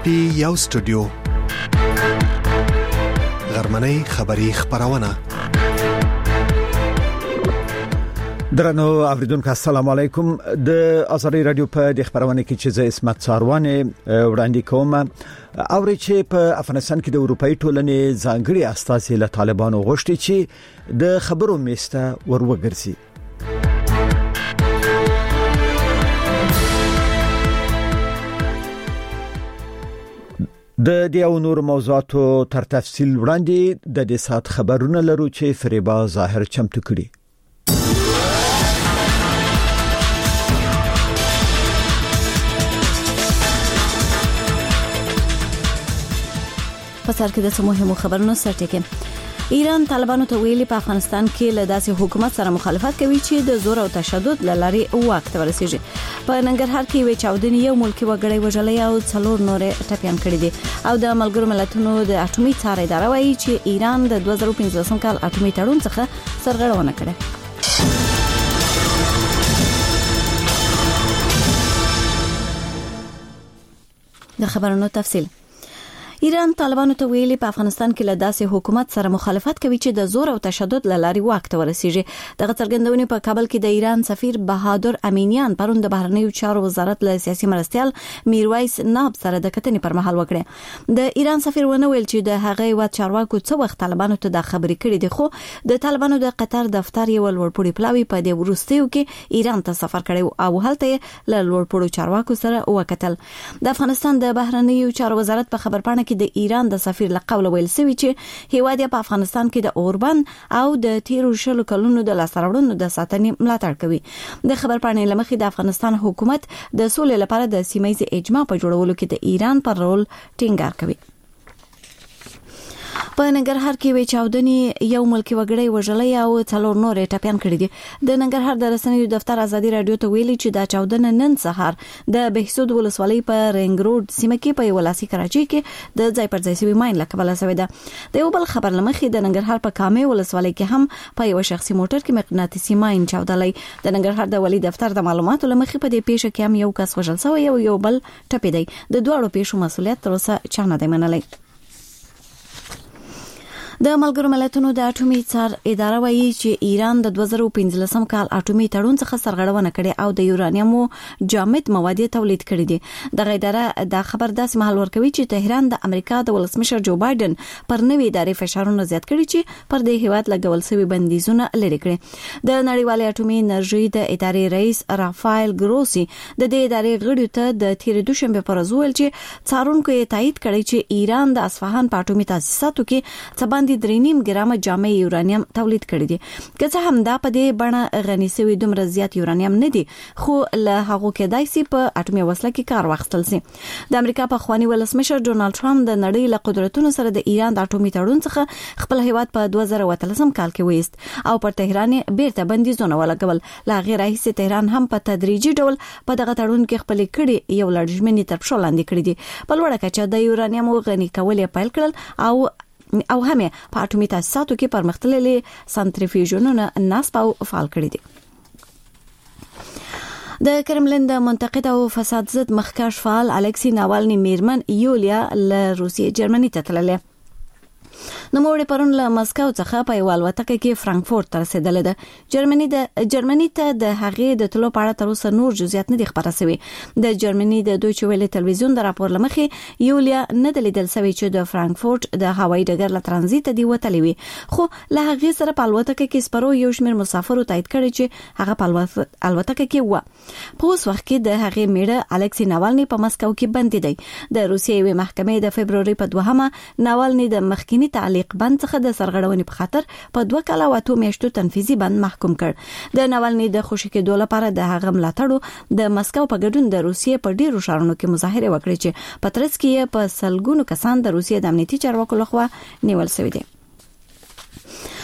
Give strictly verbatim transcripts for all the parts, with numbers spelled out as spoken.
پی یو سټوډیو غرمنۍ خبری خبرونه. درنو اوریدونکو السلام علیکم. د ازری رادیو په د خبرونه کې چې زه اسمت څاروانه وړاندې کوم. اوري چې په افغانستان کې د اروپאי ټولنې ځانګړي استازي له طالبانو غوښتي چې د خبرو میسته وروګرځي. د دې او نور موضوعاتو تر تفصیل وړاندې د دې سات خبرونه لرو چې فریبا ظاهر چمتو کړي. په سر کې د مهمو خبرونو سرټکه. ایران طالبانو ته ویلي په افغانستان کې له داسې حکومت سره مخالفت کوي چې د زور او تشدد لاري واک ته ورسیږي. په ننګرهار کې وی چاودنې یو ملکی وګړی وژلې او څلور نور ټپيان کړي دي او د ملګرو ملتونو د اټومي څار اداره وایي چې ایران د دوه زره پنځلسم کال اټومي تړون څخه سرغړونه کړې. د خبرونو تفصیل. ایران طالبانو ته ویلي په افغانستان کې له داسې حکومت سره مخالفت کوي چې د زور او تشدد لاري واک ته ورسیږي. دغه څرګندونه په کابل کې د ایران سفیر بهادر امینیان پرون د بهرنیو چارو وزارت له سیاسي مرستيال میرویس ناب سره د کتنې پر مهال وکړه. د ایران سفیر ونه ویل چې د هغه وخت چارواکو څو وخت طالبانو ته د خبرې کړې دي، خو د طالبانو د قطر دفتر یو لوړپوړي پلاوی په د ورستیو کې ایران ته سفر کړی او هلته له لوړپوړو چارواکو سره وکتل. د افغانستان د بهرنیو چارو وزارت په خبرپاڼه د ایران د سفیر لقب ویل سوي چې هیواد په افغانستان کې د اوربند او د تیرو شلو کلونو د لاسته د ساتنې ملاتړ کوي. د خبرپاڼې لمخې د افغانستان حکومت د سولې لپاره د سیمه‌ییز اجماع په جوړولو کې د ایران پر رول ټینګار کوي. په ننګرهار کې وی چاودنې یو ملکی وګړی وژلې او څلور نور ټپيان کړي دي. د ننګرهار د رسنیو دفتر ازادي رادیو ته ویلي چې دا چاودنه نن سهار د بهسود ولسوالۍ په رنګ روډ سیمه کې په ولاسي کراچي کې د ځای پر ځای سوي ماين لکبله سوي ده. د یو بل خبر لمخې د ننګرهار په کامې ولسوالۍ کې هم په یو شخصي موټر کې مقناطیسي ماين چاودلې. د ننګرهار د ولي دفتر د معلوماتو لمخې په دې پیښه کې هم یو کس وژل شوی او یو بل ټپي دی. د دوه پیښو مسؤلیت تر اوسه چا نه دی منلی. د ملګرو ملتونو د اټومي څار اداره وایي چې ایران د دوه زره پنځلسم کال اټومي تړون څخه سرغړونه کړې او د یورانیم جامد مواد تولید کړي دي. د اداره د خبر داسې مهال ورکوي چې تهران د امریکا د ولسمشر جو بایدن پر نوې ادارې فشارونه زیات کړي چې پر دې هیواد لګول شوی بندیزونه لري کړي. د نړیوال اټومي انرژي د ادارې رئیس رافایل ګروسی د دې ادارې غړي ته د تیر دوشنبه پر ورځ ویل چې څارونکو یې تایید کړی چې ایران د اصفهان په اټومي تاسیساتو کې څه درې نیم ګرام جامع یورانیم تولید کړی دي. که څه هم دا په دې بڼه غني سوي دومره زیات یورانیم نه دي، خو له هغه کې دایسي په اټومي وسله کې کار واخیستل سي. د امریکا په خواني ولسمشر ډونالد ټرمپ د نړۍ له قدرتونو سره د ایران د اټومي تړون څخه خپل هیواد په دوه زره اتلسم کال کې وېست او پر تهران بیرته بندیزونه ولګول. لا غیر رئیس تهران هم په تدریجي ډول په دغه تړون کې خپل کړي یو لړژمنې تر پښو لاندې کړې دي. په لوړه کچه د یورانیم غني کول یې پیل کړل او او همه په اټومي تاسیساتو کې پرمختللي سنتریفیوژونه نصب او فعال کړي دي. د کرملین د منتقد او فساد ضد مخکښ فعال الکسی ناوالني میرمن یولیا له روسیې جرمني ته تلله. نو موږ پرون له مسکو څخه په یو الوتکه کې فرانکفورت ته رسیدلې ده. جرمني د جرمني ته د هغې د تلو په اړه تر اوسه نور جزئیات نه دي خبره شوي. د جرمني د دویچه ویلې ټلویزیون د راپور لمخې یولیا نه د لیدل شوی چې د فرانکفورت د هوایي ډګر له ترانزیت دی وتلې وي، خو له هغې سره په الوتکه کې سپرو یو شمېر مسافرو تایید کړي چې هغه په الوتکه کې و. په اوس وخت کې د هغې میړه الکسی ناوالني په مسکو کې بندي دی. د روسیې یوې محکمې د فبرवरी په دوهمه ناوالني د مخکینی تعلیق بند څخه د سرغړونې په خاطر په دوه کاله او اته میاشتو تنفیذي بند محکوم کړ. د ناوالني د خوشی کېدو لپاره د هغه ملاتړو د مسکو په ګډون د روسیې په ډیرو ښارونو کې مظاهره وکړي چې په ترڅ کې په سلګونو کسان د روسیې د امنیتي چارواکو لخوا نیول شوي دي.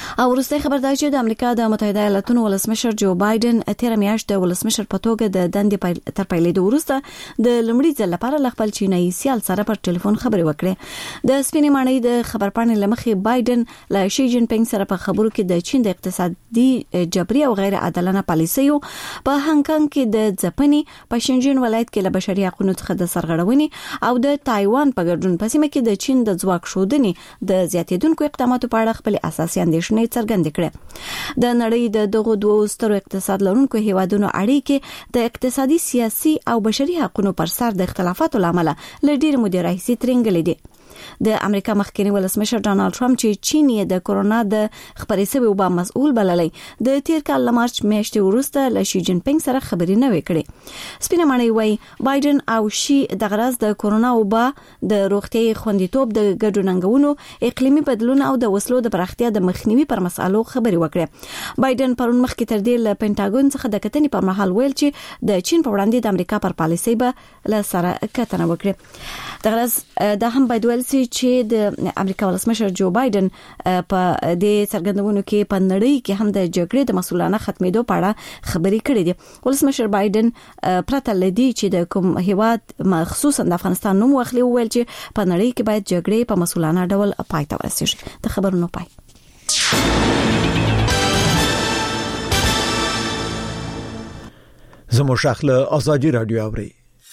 او وروستي خبر دا چې د امریکا د متحده ایالاتونو ولسمشر جو بایدن تیر میاشت د ولسمشر په توګه د دندې تر پیلېدو وروسته د لومړي ځل لپاره ل خپل چینایي سیال سره پر ټلیفون خبرې وکړې. د سپینې ماڼۍ د خبرپاڼې لمخې بایدن له شي جین پینګ سره په خبرو کې د چین د اقتصادي جبري او غیر عادلانه پالیسیو په هانګ کانګ کې د ځپنې په شینجین ولایت کې له بشري حقوقو څخه د سرغړونې او د تایوان په ګډون په سیمه کې د چین د ځواک ښودنې د زیاتېدونکو اقداماتو په اړه خپل اساسي اندېښنې څرګندې کړې. د نړۍ د دغو دوه سترو اقتصاد لرونکو هیوادونو اړیکې د اقتصادي، سیاسي او بشري حقوقو پر سر د اختلافاتو لامل له ډېر موده راهیسې ترنګلې دي. د امریکا مخکنی ولسمشر ډانلډ ټرمپ چې چین یې د کورونا د خبرې سبب وبا مسؤل بللې د تیر کال ل مارچ میاشتې وروسته له شي جین پینګ سره خبرې نه وکړي. سپینه ماڼۍ وايي بایدن او شي د غرض د کورونا وبا د روغتي خوندیتوب د ګډو ننګونو اقلیمي بدلون او د وسلو د پراختیا د مخنیوي پر مسالو خبرې وکړه. بایدن پرون مخکې تر دې له پینټاګون څخه د کتنې پر مهال ویل چې د چین په وړاندې د امریکا پر پالیسۍ به له سره کتنه وکړي. د غرض د هم باید ویل چې د امریکا ولسمشر جو بایدن په دې څرګندونو کې په نړۍ کې هم د جګړې د مسؤلانه ختمېدو په اړه خبرې کړې دي. ولسمشر بایدن پرته لدی چې د کوم هیواد مخصوصا د افغانستان نوم واخلي ویل چې په نړۍ کې باید جګړې په مسؤلانه ډول پای ته ورسیږي. د خبرونو پای. زموږ شاخله آزادی رادیو اوري.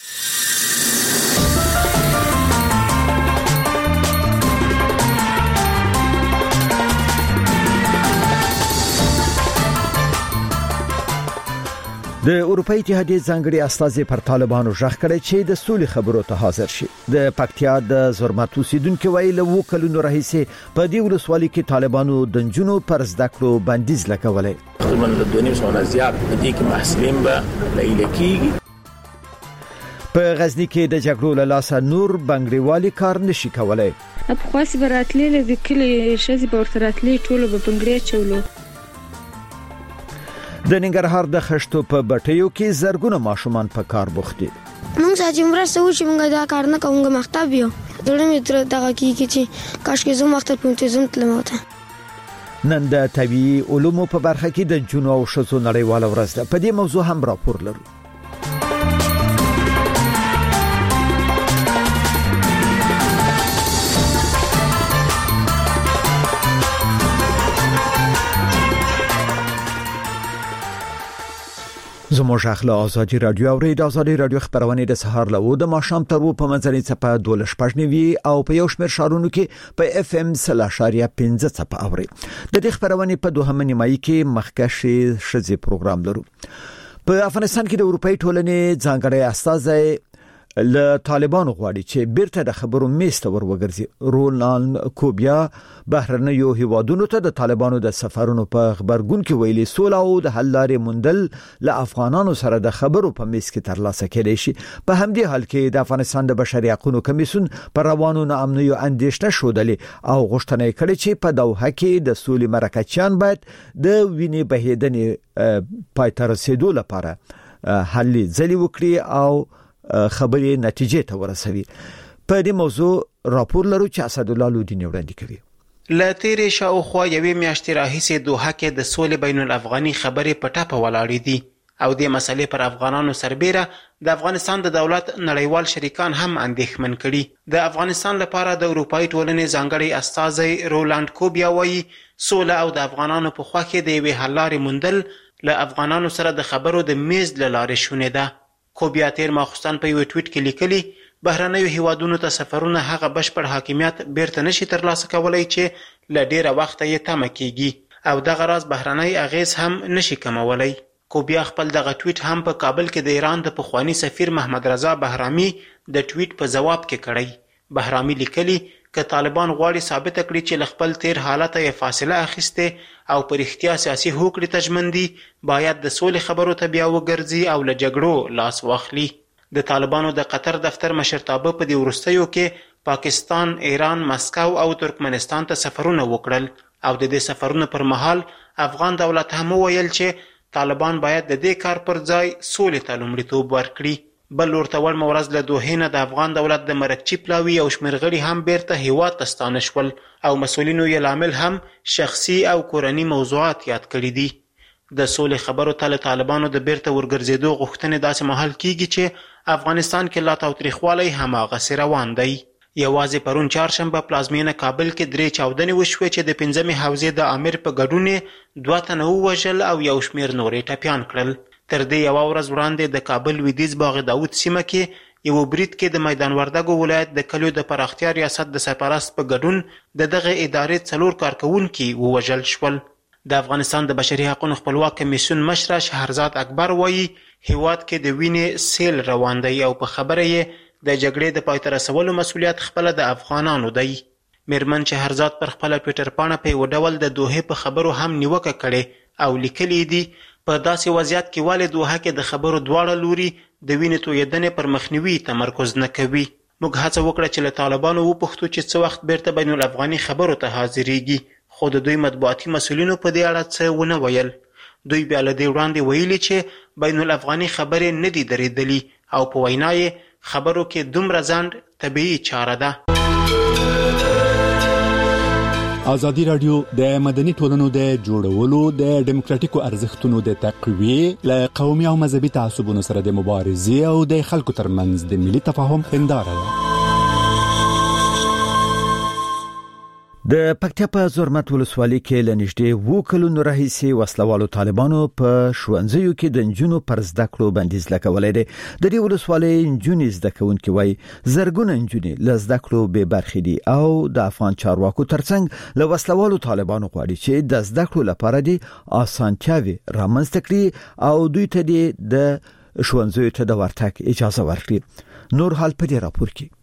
د اروپای اتحادیې ځانګړي استازي پر طالبانو ژغ کړی چې د سولې خبرو ته حاضر شي. د پکتیا د زرمت اوسیدونکو ویل وو کلونو راهیسې په دې ولسوالۍ کې طالبانو د جنونو پر زده کړو بندیز لګولې. تقریبا د دونیم سونه زیات د دې کې محصلین به لیلکیږي. په غزنی کې د جګړو له لاسه نور بنګړیوالي کار نشي کولای. په خاص براتلې د کلی شذ په ورتراتلې ټولو به بنګړی چولو. د ننګرهار د خشتو په بټیو کې زرګونه ماشومان په کار بوخت دي. موږ چې مرسته وشي موږ دا کار نه کوو مختاب یو دړم تر دغه کې چې کاش کې زه مختاب پونتزم تلموته. نن د طبيعي علومو په برخه کې د جنو او شذو نړیواله ورځ ده. په دې موضوع هم راپور لرو. زموږ اخلا آزادی رادیو او د آزادی رادیو خبرونه د سهار له د ماشام تر په منځنۍ صفه دولش پښنوي او په یو شمېر شارونو کې په اف ام سلاشاریا پنځه صفه اوري. د دې خبرونه په دوهمه نیمایي کې مخکښ شذي پروګرام لرو. په افغانستان کې د اروپای ټولنې ځانګړی استازی له طالبانو غواړي چې بیرته د خبرو میسته ور وګرځي. رولان کوبیا بهرنیو هیوادونو ته د طالبانو د سفرونو په خبرګون کې ویلي سوله او د حل لارې موندل له افغانانو سره د خبرو په میز کې ترلاسه کېدای شي. په همدې حال کې د افغانستان د بشري حقوقو کمیسیون پر روانو ناامنیو اندېښنه شودلې او غوښتنه کړې چې په دوحه کې د سولې مرکچیان باید د وینې بهیدنې پای ته رسیدو لپاره حل ځلې وکړي او خبرې نتیجې ته ورسوي. په دې موضوع راپور لرو چې اسد الله لودین وړاندې کوي. له تیرې شاوخوا یوې میاشتې راهیسې دوحه کې د سولې بین الافغاني خبرې په ټاپه ولاړې دي او د مسلې پر افغانانو سربېره د افغانستان د دولت نړیوال شریکان هم اندېښمن کړي. د افغانستان لپاره د اروپای ټولنې ځانګړی استازی رولاند کوبیا وایي سوله او د افغانانو په خوا کې د یوې حل لارې موندل له افغانانو سره د خبرو د میز له لارې شونې ده. کوبیا تیر ماخوستان په یو ټویټ کې لیکلي بهرنیو هیوادونو ته سفرونه هغه بشپړ حاکمیت بیرته نشي ترلاسه کولای چې له ډیره وخته یې تمه کیږي او دغه راز بهرنی اغیز هم نشي کمولای. کوبیا خپل دغه ټویټ هم په کابل کې د ایران د پخوانی سفیر محمد رضا بهرامي د ټویټ په جواب کې کړی. بهرامي لیکلي که طالبان غواړي ثابت کړي چې له خپل تیر حالت یې فاصله اخیسته او پر اختیا سیاسي هوکړې تجمندي باید د سولې خبرو ته بیا وګرځي او له جګړو لاس واخلي. د طالبانو د قطر دفتر مشرتابه په دې وروستیو کې پاکستان، ایران، مسکو او ترکمنستان ته سفرونه وکړل او د دې سفرونو پر مهال افغان دولت هم ویل چې طالبان باید د دې کار پر ځای سولې ته لومړیتوب ورکړي. بل ورته وړمه ورځ له دوحې نه د افغان دولت د مرکچي پلاوي او شمېر غړي هم بیرته هیواد ته ستانه شول او مسؤلینو یې لامل هم شخصي او کورني موضوعات یاد کړي دي. د سولې خبرو ته له طالبانو د بیرته ورګرځېدو غوښتنې داسې مهال کیږي چې افغانستان کې لا تاوتریخوالی هماغسې روان دی. یوازې پرون چهارشنبه پلازمینه کابل کې درې چاودنې وشوې چې د پنځمې حوزې د امیر په ګډون یې دوه تنه ووژل او یو شمېر نور یې ټپیان کړل. تر دې یوه ورځ وړاندې د کابل لویدیځ باغ داود سیمه کې یو برید کې د میدان وردګو ولایت د کلیو د پراختیا ریاست د سرپرست په ګډون د دغه ادارې څلور کارکوونکي ووژل شول. د افغانستان د بشري حقوقو خپلواک کمیسیون مشره شهرزاد اکبر وایي هیواد کې د وینې سیل روان دی او په خبره یې د جګړې د پای ته رسولو مسؤلیت خپله د افغانانو دی. میرمن شهرزاد پر خپله ټویټر پاڼه په یو ډول د دوحې په خبرو هم نیوکه کړې او لیکلي دي په داسې وضعیت کې ولې دوحه کې د خبرو دواړه لوري د وینې تویېدنې پر مخنیوي تمرکز نه کوي. موږ هڅه وکړه چې له طالبانو وپوښتو چې څه وخت بیرته بین الافغاني خبرو ته حاضرېږي، خو د دوی مطبوعاتي مسؤلینو په دې اړه څه ونه ویل. دوی بیا له دې وړاندې ویلي چې بین الافغاني خبرې نه دي درېدلي او په وینا یې خبرو کې دومره ځنډ طبیعي چاره ده. ازادي رادیو د مدني ټولنو د جوړولو د ډیموکراتیکو ارزښتونو د تقویې له قومي او مذهبي تعصبونو سره د مبارزې او د خلکو ترمنځ د ملي تفاهم هنداره ده. د پکتیا په زرمت ولسوالۍ کې لنږدې وو کلونو راهیسې وسلوالو طالبانو په ښوونځیو کې د نجونو پر زده کړو بندیز لګولی دی. د دې ولسوالۍ نجونې زده کوونکي وایي زرګونه نجونې له زده کړو بې برخې دي او د افغان چارواکو ترڅنګ له وسلوالو طالبانو غواړي چې د زده کړو لپاره دي اسانتیاوې رامنځته کړي او دوی ته د ښوونځیو ته د ورتګ اجازه ورکړي. نور حال په دې راپور کې.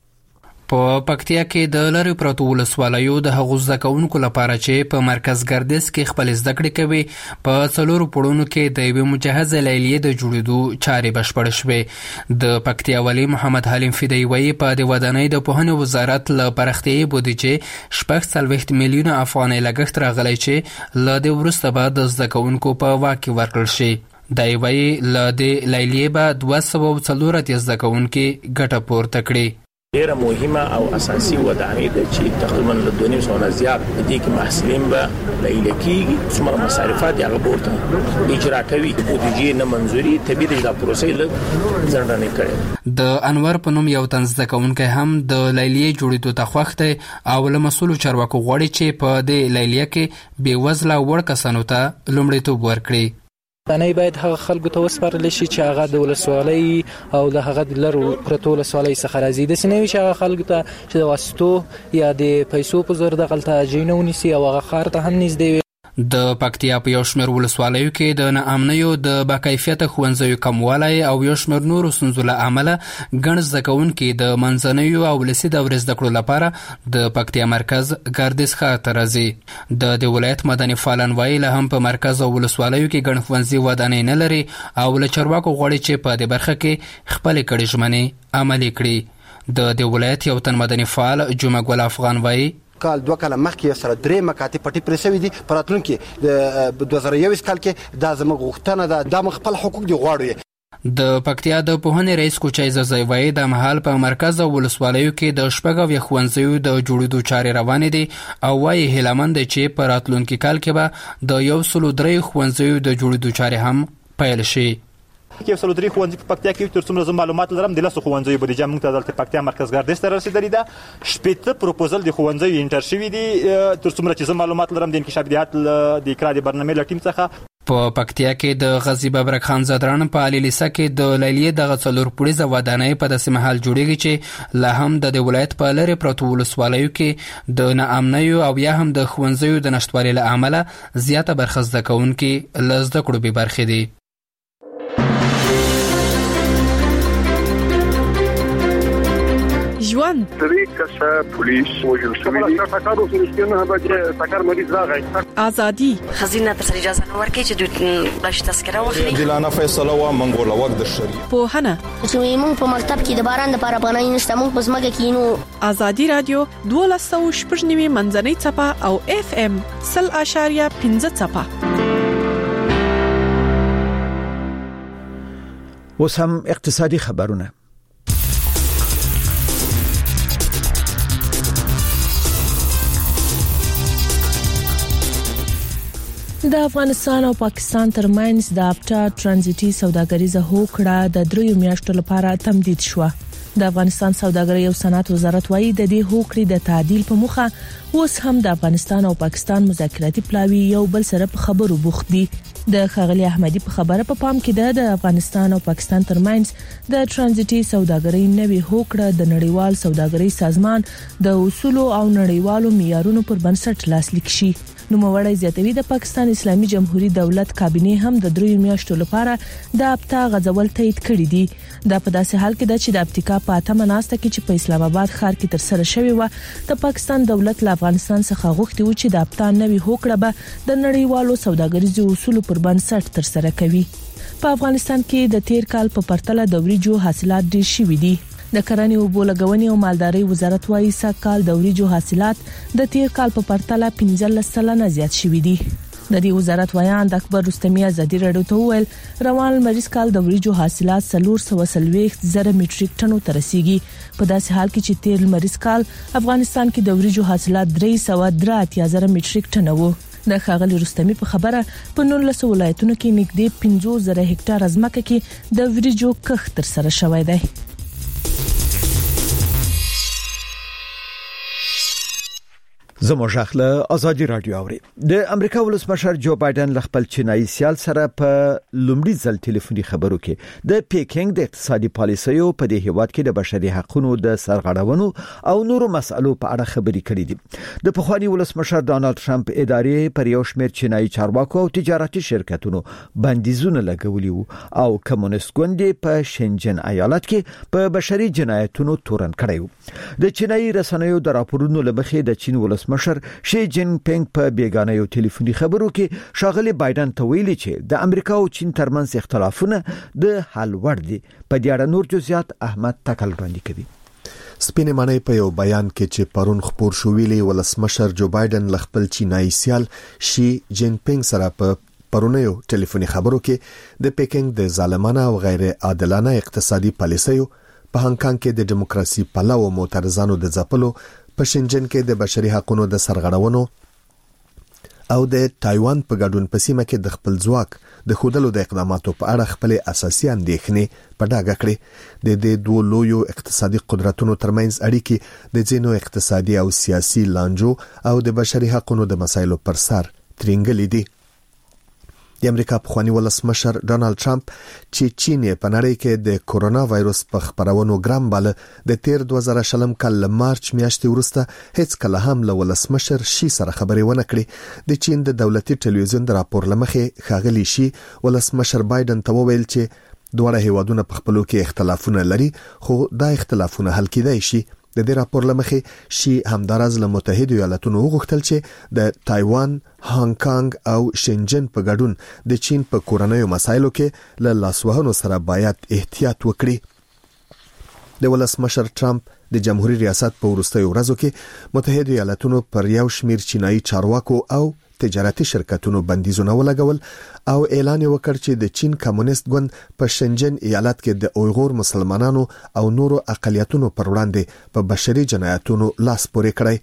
په پکتیا کې د لری پروتو ولسوالیو د هغو زده کوونکو لپاره چې په مرکز ګردیز کې خپل زده کړې کوي په څلورو پړونو کې د یوې مجهزه لیلیې د جوړېدو چارې بشپړې شوې. د پکتیا والی محمد حلیم فدایي وایي په د ودانۍ د پوهنې وزارت له پراختیایي بودیجې شپږ څلوېښت میلیونه افغانۍ لګښت راغلی چې له دې وروسته به د زده کوونکو په واک کې ورکړل شي. دی وایي له دې لیلیې به دوه سوه څلور اتیا زده کوونکي ګټه پورته کړي. ډیره مهمه او اساسي ودانۍ ده چې تقریبا له دوه نیم سوه زیات د دې کې محصلین به لیلیه کېږي. څومره مصارفات یې هغه پورته اجرا کوي. بودیجې نه منظوري طبیعي ده چې دا پروسې لږ ځنډنې کړې. د انور په نوم یو تن زده کوونکی هم د لیلیې جوړېدو ته خوښ دی او له مسؤلو چارواکو غواړي چې په دې لیلیه کې بېوزله وړ کسانو ته لومړیتوب ورکړي. ودانۍ باید هغه خلکو ته وسپارل شي چې هغه د ولسوالۍ او د هغه د لرو پرتو ولسوالۍ څخه راځي. داسې نه وي چې هغه خلکو ته چې د واسطو یا د پیسو په زور دغلته ځایونه ونیسي او هغه ښار ته هم نږدې وي. د پکتیا په یو شمېر ولسوالیو کې د ناامنیو د باکیفیته ښوونځیو کموالی او یو شمېر نورو ستونزو له امله ګڼ زده کوونکي د منځنیو او ولسي دورې زده کړو لپاره د پکتیا مرکز ګردیز ښار ته راځي. د دې ولایت مدني فعالان وایي لا هم په مرکز او ولسوالیو کې ګڼ ښوونځي ودانۍ نه لري او له چارواکو غواړي چې په دې برخه کې خپلې کړې ژمنې عملي کړي. د دې ولایت یو تن مدني فعال جمعه ګل افغان وایي کال دوه کاله مخکې سره درې مکاتب پټې پرې شوي دي. په راتلونکي د دوه زره یویشت کال کې دا زموږ غوښتنه ده، دا موږ خپل حقوق دي غواړو. د پکتیا د پوهنې رئیس کوچای زوزی وایي د مهال په مرکز او ولسوالیو کې د شپږ اویا ښوونځیو د جوړېدو چارې روانې دي او وایي هیلهمند دی چې په راتلونکي کال کې به د یو سلو درې ښوونځیو د جوړېدو چارې هم پیل شي. کې یو سل درې ښوونځي په پکتیا کې تر څومره زه معلومات لرم د لسو ښوونځیو بودیجه موږ ته دلته پکتیا مرکز ګردیز ته رسېدلې ده. شپېته پروپوزل د ښوونځیو انټر شوي دي تر څومره چې زه معلومات لرم د انکشاف دیات د اقرا د برنامې له ټیم څخه. په پکتیا کې د غازی ببرک خان زدران په علي لیسه کې د لیلیې دغه څلور پوړیزه ودانۍ په داسې مهال جوړېږي چې لا هم د ولایت په لرې پرتو ولسوالیو کې د ناامنیو او یا هم د ښوونځیو د نشتوالي له امله زیاته برخه زده کوونکي له زده کړو بې برخې دي. ژوند درې کسه پولیس وژل شوي دي. ټاکارو سره نه بچي ټاکار مریض راغی. ازادي خزینه ته اجازه نه ورکړي چې دوی بلش تذکره واخلي. دلانه فیصله وا منګول وخت د شریعت پوهنه چې موږ په مکتب کې د باران د لپاره بنای نشته، موږ په ځمکه کې نو. ازادي رادیو دوه سوه شپږ نوي منځنۍ څپه او اف ام صفر اشاریه پنځه څپه. اوس هم اقتصادي خبرونه. د افغانستان او پاکستان ترمنځ د افتا ترانزیتي سوداګریزه هوکړه د دریو میاشتو لپاره تمدید شوه. د افغانستان سوداګرۍ او صنعت وزارت وايي د دې هوکړې د تعدیل په موخه اوس هم د افغانستان او پاکستان مذاکراتي پلاوی یو بل سره په خبرو بوخت دي. د خغلی احمدی په خبره په پام کې ده د افغانستان او پاکستان ترمنځ د ترانزیتي سوداګرۍ نوې هوکړه د نړیوال سوداګرۍ سازمان د اصول او نړیوالو معیارونو پر بنسټ لاسلیک شي. نو موړی زیاتوي د پاکستان اسلامي جمهوریت دولت کابینه هم د دریو میاشتو لپاره د افتا غځول تایید کړی دی. دا په داسې حال کې ده چې د افریقا په اتمه ناسته کې چې په اسلام آباد ښار کې تر سره شوی و د پاکستان دولت له افغانستان څخه غوښتي و چې د افتا نوې هوکړه به د نړیوالو سوداګریزو اصولو پر بنسټ تر سره کوي. په افغانستان کې د تیر کال په پرتله د وریجو حاصلات ډیر شوي دي. د کرنې او بولګونې او مالدارۍ وزارت وايي سږکال د وریجو حاصلات د تیر کال په پرتله پنځلس سلنه زیات شوي دي. د دې وزارت ویان د اکبر رستمی ازادي راډیو ته ویل روان مریض کال د وریجو حاصلات څلور سوه څلوېښت زره میټریک ټنو ته رسیدي. په داسې حال کې چې تیر مریض کال افغانستان کې د وریجو حاصلات درې سوه درې اتیا زره میټریک ټنو وو. د خاغلی رستمی په خبره په نولس ولایتونو کې نږدې پنځه زره هکټار ځمکه کې د وریجو کښت تر سره شوی دی. زموږ خپل ازادي رادیو اوري. د امریکا ولسمشر جو بایدن ل خپل چینایي سیال سره په لومړي ځل ټلیفوني خبرو کې د پیکینګ د اقتصادي پالیسیو په دې هیواد کې د بشري حقوقو د سرغړونو او نورو مسالو په اړه خبرې کړې دي. د پخوانی ولسمشر ډانلډ ټرمپ ادارې پر یو شمېر چینایي چارواکو او تجارتي شرکتونو بندیزونه لګولي وو او کمونیست ګوند په شنجن ایالت کې په بشري جنایتونو تورن کړی وو. د چینایي رسنیو د راپورونو لمخې د چین ولسمشر مشر شي جین پینګ په بیگانه یو ټلیفوني خبرو کې شاغلي بایدن ته ویلي چې د امریکا او چین ترمنځ اختلافونه د حل وړ دي. په دې اړه نور جزئیات احمد تکل وړاندې کوي. سپینې معنی په یو بیان کې چې پرون خبر شو ویلي ولسمشر جو بایدن ل خپل چینایي سیال شي جین پینګ سره په پرونیو ټلیفوني خبرو کې د پیکینګ د ظالمانه او غیر عادلانه اقتصادي پالیسیو په هانګ کانګ کې د دیموکراسي پلوو معترضانو د ځپلو په شنجن کې د بشري حقوقو د سرغړونو او د تایوان په ګډون په سیمه کې د خپل ځواک د خودلو د اقداماتو په اړه خپل اساسي اندېښنې په ډاګه کړې. د دې دوه لویو اقتصادي قدرتونو ترمنځ اړیکې د ځینو اقتصادي او سیاسي لانجو او د بشري حقوقو د مسایلو پر سر ترنګلې دي. د امریکا پخوانی ولسمشر ډانلډ ټرمپ چې چین په نړۍ کې د کورونا وایروس په خپرونو ګرام باله د تیر دوه زره شلم کال مارچ میاشتې وروسته هیڅ کله هم له ولسمشر شي سره خبرې ونه کړې. د چین د دولتي ټلویزیون د راپور لمخې خاغلی شي ولسمشر بایدن ته وویل چې دوه هیوادونه په خپلو کې اختلافونه لري خو دا اختلافونه حل کېدای شي. د دې راپور لمخې شي همدارز له متحده ایالاتونو وغوښتل چې د تایوان، هانګ کانګ او شنجن په ګډون د چین په کورنیو مسایلو کې له لاسوهنو سره باید احتیاط وکړي. د ولسمشر ټرمپ د جمهوریت ریاست په وروستیو ورځو کې متحده ایالاتونو پر یو شمېر چینایي چارواکو او تجارتي شرکتونو بندیزونه ولګول او اعلان وکړ چې د چین کمونیست ګوند په شنجن ایالت کې د اویغور مسلمانانو او نورو اقلیتونو پر وړاندې په بشري جنایتونو لاس پورې کړی.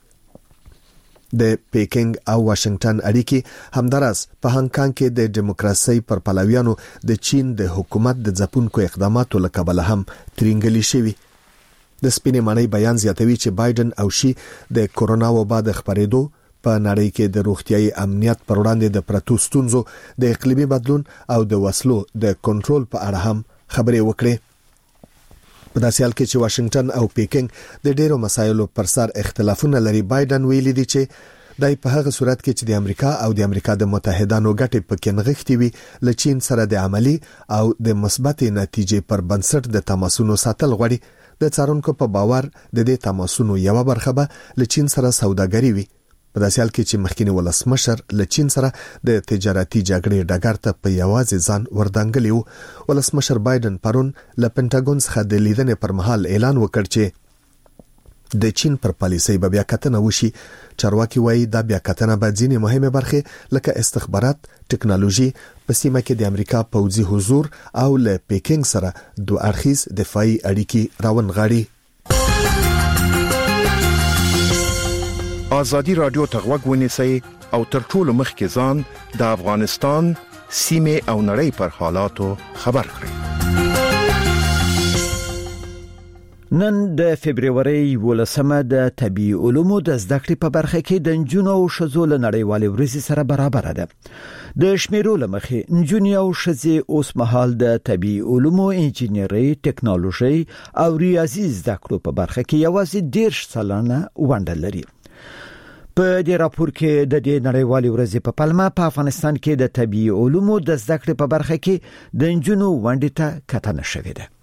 د پیکینګ او واشنگټن اړیکې همدارس په هانګ کانګ کې د دیموکراسي پر پلویانو د چین د حکومت د ځپونکو اقداماتو له کبله هم ترنګلې شوي. د سپینې معنی بیان زیاتوي چې بایدن او شي د کورونا وبا د خپرېدو په نړۍ کې د روغتيایي امنیت پر وړاندې د پرتو ستونزو د اقلیمي بدلون او د وسلو د کنټرول په اړه هم خبرې وکړې. په داسې حال کې چې واشنگټن او پیکینګ د ډیرو مسایلو پر سر اختلافونه لري، بایدن ویلي دی چې دای په هغه صورت کې چې د امریکا او د امریکا د متحدانو ګټې پکې نغښتي وي له چین سره د عملی او د مثبت نتیجې پر بنسټ د تماسونو ساتل غواړي. د څارونکو په باور د دې تماسونو یو برخه به له چین سره سوداګري وي. په داسې حال کې چې مخکینی ولسمشر له چین سره د تجارتي جګړې ډګر ته په یوازې ځان وردانګلی وو، ولسمشر بایدن پرون له پینټاګون څخه د لیدنې پر مهال اعلان وکړ چې د چین پر پالیسۍ به بیا کتنه وشي. چارواکي وایي دا بیا کتنه به ځینې مهمه برخې لکه استخبارات، ټکنالوژي، په سیمه کې د امریکا پوځي حضور او له پیکینګ سره دوه اړخیز دفاعي اړیکې راونغاړي. ازادي رادیو ته غوږ ونیسئ او تر ټولو مخکې ځان د افغانستان سیمه او نړۍ پر حالاتو خبر کړئ. نن د فبرवरी ولسمه د طبي علومو د زده کړې په برخه کې د نجونو او ښځو له نړیوالې ورځې سره برابر ده. د شمیرو لمخې نجونې او ښځې اوس مهال د طبي علومو، انجینرۍ، ټکنالوژي او ریاضي زده کړو په برخه کې یوازې ډیر سلنه ونډه لري. په دې راپور کې د دې نړیوالې ورځې په پلمه په افغانستان کې د طبي علومو د زده کړې په برخه کې د نجونو ونډې ته کتنه شوې ده.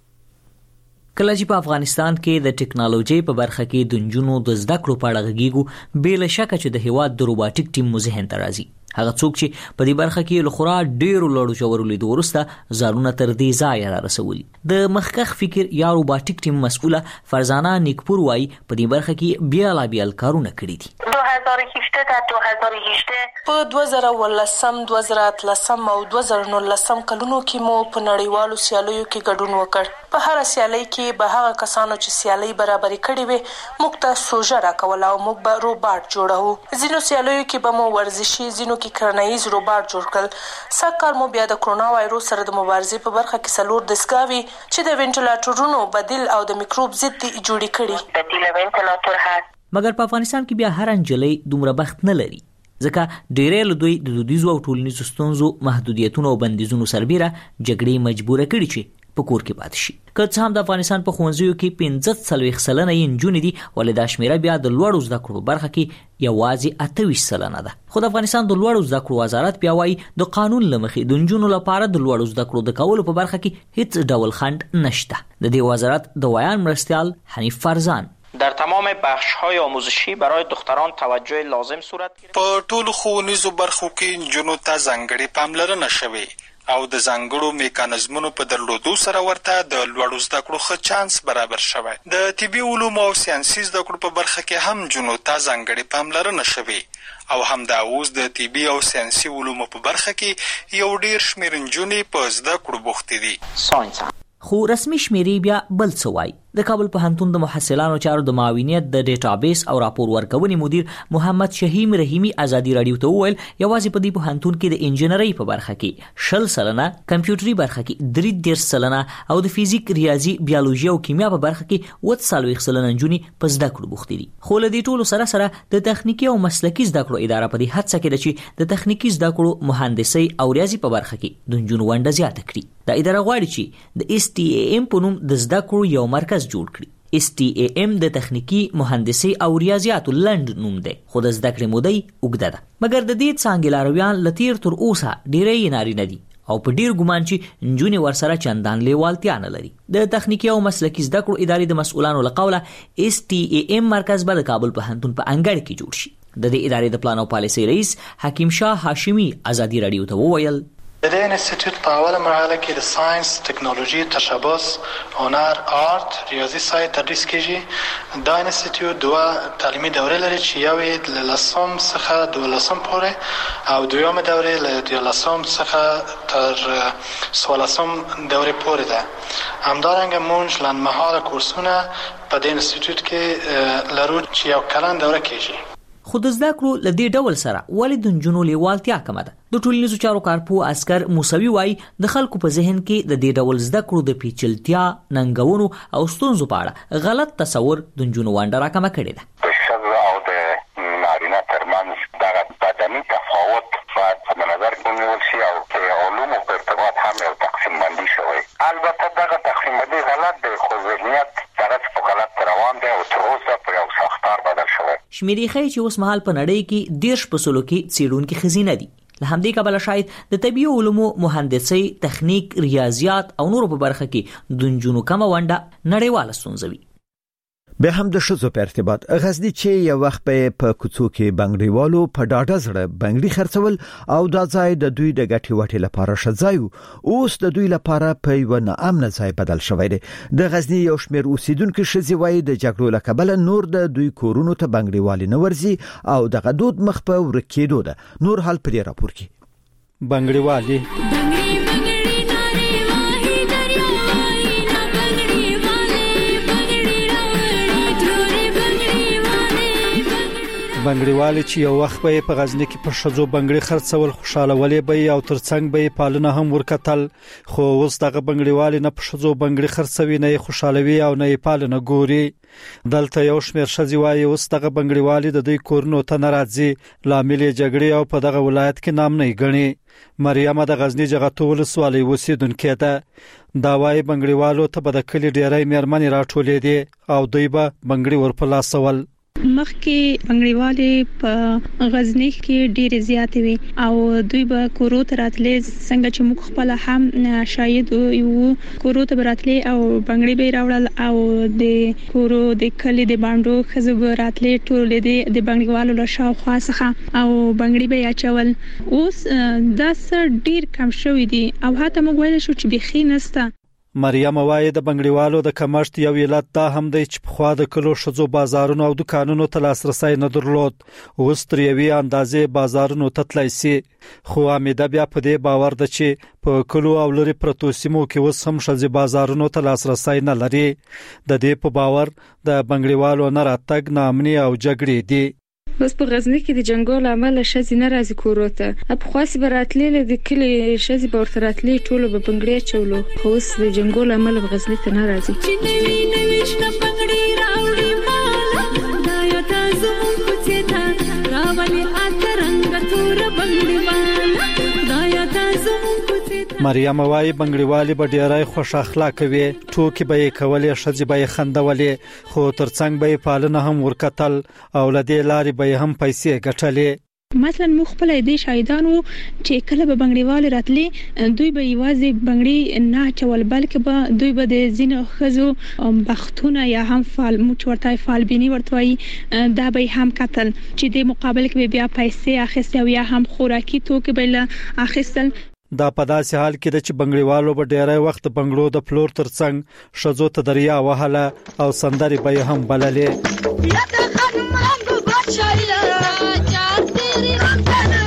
کله چې په افغانستان کې د ټکنالوژي په برخه کې د نجونو د زده کړو په اړه غږیږو، بل شک چې د هیواد د روباټیک ټیم مو ذهن ته راځي. هغه څوک چې په دې برخه کې له خورا ډیرو لړو جوړو لیدو ورسته ځانونه تر دې ځای را رسولي. د مخکخ فکر یا روباټیک ټیم مسؤله فرزانه نیکپور وایي په دې برخه کې بیا لا بیا کارونه کړی دي. دو هزار و هفده تا دو هزار و هجده په دوه زره ولسم، دوه زره اتلسم او دوه زره نولسم کلونو کې مو په نړیوالو سیالیو کې ګډون وکړ. په هر سیالي کې به هغه کسانو چې سیالي برابرې کړې وي موږ ته سوژه راکول او موږ به روباټ جوړو. ځینو سیالیو کې به مو ورزشي، ځینو کې کرنیز روباټ جوړ کړل. سکه مو بیا د کرونا وایروس سره د مبارزې په برخه کې سلور دستګاوي چې د وینټیلیټرونو بدیل او د میکروب ضد جوړې کړي. بدیل وینټیلیټر هست. مګر په افغانستان کې بیا هر انجلۍ دومره بخت نه لري، ځکه ډېرې له دوی د دودیزو او ټولنیزو ستونزو، محدودیتونو او بندیزونو سربیره جګړې مجبوره کړي چې په کور کې پاتې شي. که څه هم د افغانستان په ښوونځیو کې پنځه څلوېښت سلنه یې نجونې دي، ولې دا شمیره بیا د لوړو زده کړو په برخه کې یوازې اته ویشت سلنه ده. خو د افغانستان د لوړو زده کړو وزارت بیا وایي د قانون له مخې د نجونو لپاره د لوړو زده کړو د کولو په برخه کې هیڅ ډول خنډ نشته. د دې وزارت د ویان مرستیال حنیف فرزان در تمام بخش‌های آموزشی برای دختران توجه لازم صورت گرفت. په ټولو ښوونیزو برخو کې نجونو ته ځانګړې پاملرنه شوې او د ځانګړو میکانیزمونو په درلودو سره ورته د لوړو زده کړو ښه چانس برابر شوی. د طبي علومو او ساینسي زده کړو په برخه کې هم نجونو ته ځانګړې پاملرنه شوې او همدا اوس د طبي او ساینسي علومو په برخه کې یو ډیر شمېر نجونې په زده کړو بوختې دي. ساينس خو رسمي شمیرې بیا بل څه وایي. د کابل پوهنتون د محصلانو چارو د معاونیت د ډیټابیس او راپور ورکونې مدیر محمد شهیم رحیمی ازادي رادیو ته وویل یوازې په دې پوهنتون کې د انجینرۍ په برخه کې شل سلنه، کمپیوټري برخه کې درې دېرش سلنه او د فزیک، ریاضي، بیولوژي او کیمیا په برخه کې اووه څلوېښت سلنه نجونې په زده کړو بوختې دي. خو له دې ټولو سره سره د تخنیکي او مسلکي زده کړو اداره په دې هڅه کې ده چې د تخنیکي زده کړو، مهندسۍ او ریاضي په برخه کې د نجونو ونډه زیاته کړي. دا اداره غواړي چې د اس ټي ای ام په نوم د زده کړو یو مرکز جوړ کړي. اس ټي ای ام د تخنیکی، مهندسي او ریاضیاتو لند نوم دی، خو د زده کړې مودې اوږده ده. مګر د دې څانګې لارویان له تیر تر اوسه ډېری نارینه دي او په ډیر ګمان چې نجونې ورسره چندان لیوالتیا نه لري. د تخنیکی او مسلکي زده کړو ادارې د مسؤلانو له قوله اس ټي ای ام مرکز به د کابل پوهنتون په انګړ کې جوړ شي. د دې ادارې د پلان او پالیسۍ رئیس حکیم شاه هاشمي ازادي رادیو ته وویل د دې انسټیټیوټ په اوله مرحله کې د ساينس، ټکنالوژي، تشبث، هنر، آرت، ریاضي ساینس تدریس کیږي. دا انسټیټیوټ دوه تعلیمي دورې لري چې یو له لسم څخه دولسم پورې او دویمه دورې له دولسم څخه تر څوارلسم دورې پورې ده. همدارنګه موږ لنډمهاله کورسونه په دې انسټیټیوټ کې لرو چې یو کلن دوره کیږي. خو د زده کړو له دې ډول سره ولې د نجونو لیوالتیا کمه ده؟ د ټولنیزو چارو کارپوه اسکر موسوي وایي د خلکو په ذهن کې د دې ډول زده کړو د پیچلتیا، ننګونو او ستونزو په اړه غلط تصور د نجونو ونډه راکمه کړې ده. د ښځو او د نارینه ترمنځ دغه بدني تفاوت باید په نظر کې ونیول شي او د علومو په ارتباط هم یو تقسیم بندي شوی. البته دغه تقسیم بندي غلط دی، خو ذهنیت دغه په غلط روان دی او تر اوسه په یو ساختار بدل شوی. شمیرې ښیي چې اوس مهال په نړۍ کې دېرش په سلو کې څېړونکي ښځینه دي. له همدې کبله شاید د طبي علومو، مهندسۍ، تخنیک، ریاضیات او نورو په برخه کې د نجونو کمه ونډه نړیواله ستونزه وي. به هم د شذو په ارتباط غزنی چې یو وخت په کوڅو کې بنگړیوالو په ډاډه زړه بنگړي خرڅول او دا ځای د دوی د ګټي وټي لپاره شځایو اوس د دوی لپاره په یو نه امن ځای بدل شوی دی د غزنی یو شمېر اوسیدونکو شذي وای د جګړو لکبل نور د دوی کورونو ته بنگړیوالي نه ورزي او د غدود مخ په ورکېدو ده نور حال په دې راپور کې بنگړیوالي بنگړیوالي چې یو وخت په غزنی کې په شذو بنگړي خرڅول خوشاله ولې به او ترڅنګ به پالنه هم ورکتل خو اوس دغه بنگړیوالي نه په شذو بنگړي خرڅوي نه خوشالوي او نه پالنه ګوري دلته یو شمېر شذي وایي اوس دغه بنگړیوالي د دوی کورونو ته ناراضي لامل جګړې او په دغه ولایت کې نام نه غني مریم د غزنی جغتو ولسوالۍ اوسیدونکې ده دا وایي بنگړیوالو ته به د کلی ډیرای مېرمنې راټولې دي او دوی به بنگړي ورپلاسول مخکې بنگړیوالي په غزنی کې ډېر زیات وي او دوی به کورو ته راتلې څنګه چې موږ خپل هم شاید یو کورو ته راتلې او بنگړي به راوړل او د کورو د کلی د باندې خزب راتلې ټول د بنگړیوالو له شاوخوا څخه او بنگړي به اچول اوس دا څه ډېر کم شوی دي او حتی موږ ویل شو چې بخي نسته مریم وایي د بنگړیوالو د کمښت یو علت دا هم دی چې په خوا د کلو شذو بازارونو او دکانونو ته لاسرسي نه درلود اوس تر یوې اندازې بازارونو ته تللی سي خو امیده بیا په دې باور ده چې په کلو او لري پرتو سیمو کې اوس هم شذي بازارونو ته لاسرسي نه لري د دې په باور د بنگړیوالو نه راتګ نامني او جګړې دي بس په غزنی کې د جنگول عمل شذي نه راځي کوروته په خاص براتلې د کلی شذي بورتراتلې ټولو به بنگړي چولو خو اوس د جنگول عمل په غزنی ته نه راځي چې نوی نوی شنه بنگړي راوړي مال دا یو تاسو کوڅه ته راولي اترنګ تور بنگړي مال دا یو تاسو مریم وایي بنگړیوالي به ډیرای خوش اخلاق وي ټوکی به کولې شذي به خندولې خو ترڅنګ به پالنه هم ورکتل او لدې لاري به هم پیسې ګټلې مثلا مخ په دې شاهدانو چې کله به بنگړیوالي راتلې دوی به یوازې بنگړي نه چول بلکې به دوی به د زینو خزو بختونه یا هم فال موچ ورتای فالبینی ورتوي دا به هم قتل چې د مقابل کې بیا پیسې اخیستل یا هم خوراکي توکي به اخیستل دا په داسې حال کې چې بنگړیوالو به ډیرای وخت بنگړو د فلور ترڅنګ شذو ته دریا وهله او سندري به هم بللې یا ته خانم رنگ بچایله چار تیری رنگ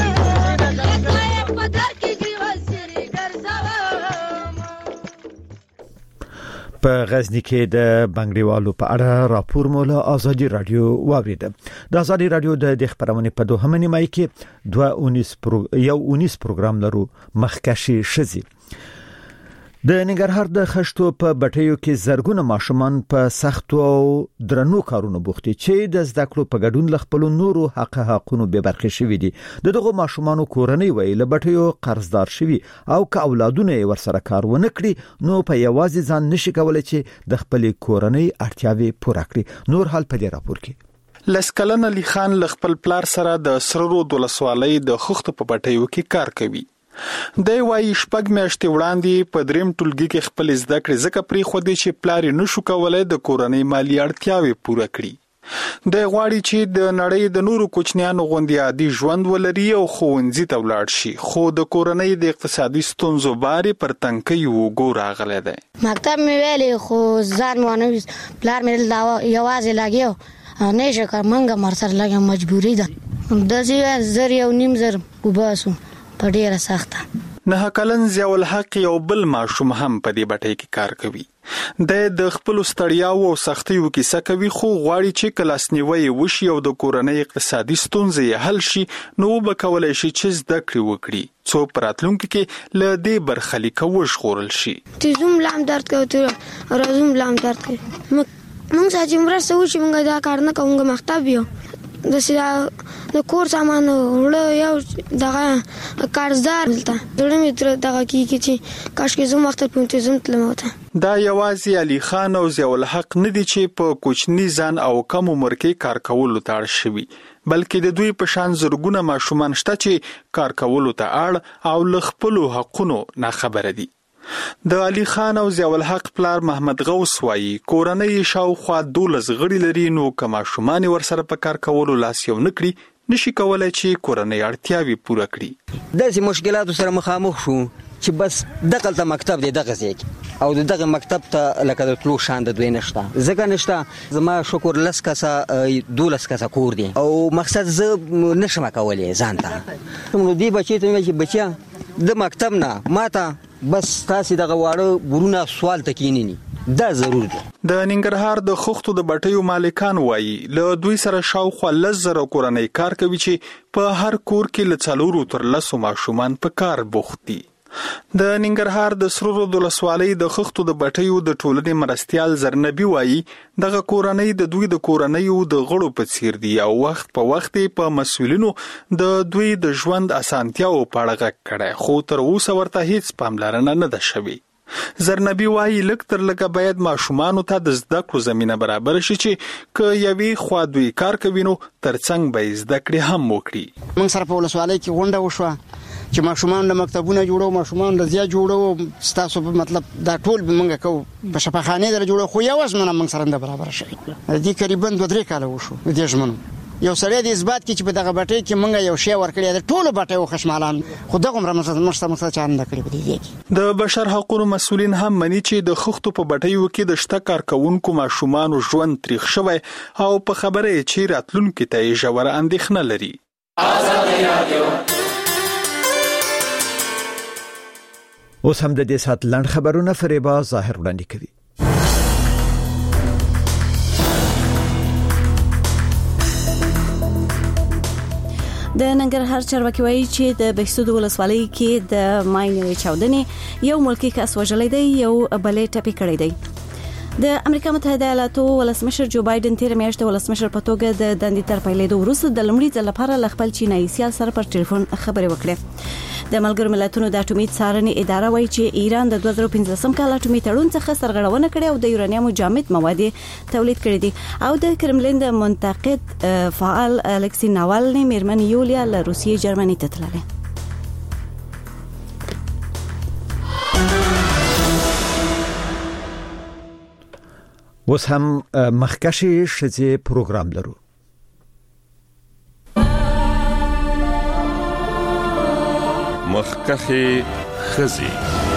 په غزنی کې د بنگړیوالو په اړه راپور مولا ازادي رادیو واورید د ازادي رادیو د خبرونه په دوه نیمه کې دوه اونیس پرو یو اونیس پروګرام لرو مخکشي شذي د ننګرهار د خشتو په بټیو کې زرګونه ماشومان په سختو او درنو کارونو بوختي چې د زده کړو په ګډون لخپل نورو حق حقونو به برخه شوي دي دغه ماشومانو کورنۍ ویل بټیو قرضدار شوي او که اولادونه ورسره کار ونه کړي نو په یوازې ځان نشي کولای چې د خپل کورنۍ اړتیاوي پوره کړي نور حال په دې راپور کې لسکلن علي خان خپل پلار سره د سررو د لسوالۍ د خخت په بټیو کې کار کوي د وای شپږ میاشتې وړاندې په دریم ټولګي کې خپل زده کړې زکه پری خو دې چې پلار نشو کولای د کورنۍ مالی اړتیاوي پوره کړي د غواړي چې د نړۍ د نورو کوچنیانو غوندي عادي ژوند ولري او ښوونځي ته ولاړ شي خو د کورنۍ د اقتصادي ستونزو باري پر تنکي وګور راغله ده مکتب مې ویلې خو ځان مونږ پلار مې دا یوازې لاګیو نه شکه منګه مرسر لاګم مجبوری ده د زی زر یو نیم زر وباسو په ډیره سخته نه کلن ضیاء الحق یو بل ماشوم هم په دې بټۍ کې کار کوي د د خپل ستړیاو او سختیو کې سکوي خو غواړي چې کلاسنیوي وشي او د کورنۍ اقتصادي ستونزې حل شي نو به کولای شي چې زده کړې وکړي څو پراتلونکو کې ل دې برخلیک وشغورل شي تیزوم لام درد کوي رازوم لام درد کوي موږ چې مرسته وشي موږ دا کار نه کوو مکتب یو د سیا د کور سامان وړ یو دغه قرضدار ولته دړم تر دغه کې چې کاش کې زما وخت په تنظیم تلموته دا یوازې علي خان او ضیاء الحق نه دي چې په کوچنی ځان او کم عمر کې کار کولو ته اړ شوي بلکې د دوی په شان زرګونه ماشومان شته چې کار کولو ته اړ او ل خپل حقونو نه خبره دي د علي خان او ضیاء الحق پلار محمد غوث وایي کورنۍ شاوخوا دولس غړي لري نو که ماشومان ورسره په کار کولو لاس یو نه کړي نشي کولی چې کورنۍ اړتیاوې پوره کړي. داسې مشکلاتو سره مخامخ شو چې بس دغلته مکتب دی دغه ځای کې او دغه مکتب ته لکه د تلو شان د دوی نشته ځکه نشته زما شکر لس کسه دولس کسه کور دی او مقصد زه نشم کولی ځان ته نو دې بچی ته مې چې بچیا د مکتب نه ماته بس تاسو دغه واړه ورونه سوال تکینی دا ضرور دی. د ننګرهار د خښتو د بټیو مالکان وایي له دوی سره شاوخوا لس زره کورنۍ کار کوي چې په هر کور کې له څلورو تر لسو ماشومان په کار بوخت دي. د ننګرهار د سرور د ولسوالۍ د خښتو د بټیو د ټولنې مرستیال زرنبي وایي دغه کورنۍ د دوی د کورنیو د غړو په څیر دي او وخت په وخت په مسؤلینو د دوی د ژوند اسانتیاو په اړه غږ کړي خو تر اوسه ورته هیڅ پاملرنه نه ده شوې. زرنبي وایي لږ تر لږه باید ماشومانو ته د زده کړو زمینه برابر شي چې که یوې خوا دوی کار کوي نو ترڅنګ به زده کړې هم وکړي. موږ سره په ولسوالۍ کې غونډه وشوه چې ماشومان د مکتبونه جوړو ماشومان د زیات جوړو ستاسو په مطلب دا ټول به موږ کوو په شفاخانه در جوړو خو یو ځنه موږ سره د برابر شي. دې قریبا دوه درې کاله وشو دې ژمنو یو سړی د اثبات کې چې په دغه بټۍ کې موږ یو شی ورکړی د ټولو بټۍ او خشمالان خو دغه عمر مشته مشته چانه کړی په دې کې. د بشر حقوقو مسؤلین هم مني چې د خښتو په بټیو کې د شته کارکونکو ماشومان ژوند تاریخ شوی او په خبره چې راتلونکي ته ژور اندېښنه لري. اوس هم د دې سات لاند خبرونه فریبا ظاهر وړاندې کوي. د ننګرهار چارواکي وایي چې د بهسود ولسوالۍ کې د ماینوي چاودنې یو ملکی کس وژلی دی یو بلې ټپي کړی دی. د امریکا متحده ایالاتو ولسمشر جو بایدن تیر میاشت ولسمشر په توګه د دندې تر پیلېدو وروسته د لومړي ځل لپاره ل خپل چینایي سیال سره پر ټلیفون خبرې وکړې. د ملګرو ملتونو د اټومي څارنې اداره وایي چې ایران د دوه زره پنځلسم کال اټومي تړون څخه سرغړونه کړې او د یورانیم جامد مواد تولید کړي دي او د کرملین د منتقد فعال الکسی ناوالني میرمن یولیا له روسیې جرمني ته تللې. اوس هم مخکشي شذې پروګرام لرو. مخکخي خزي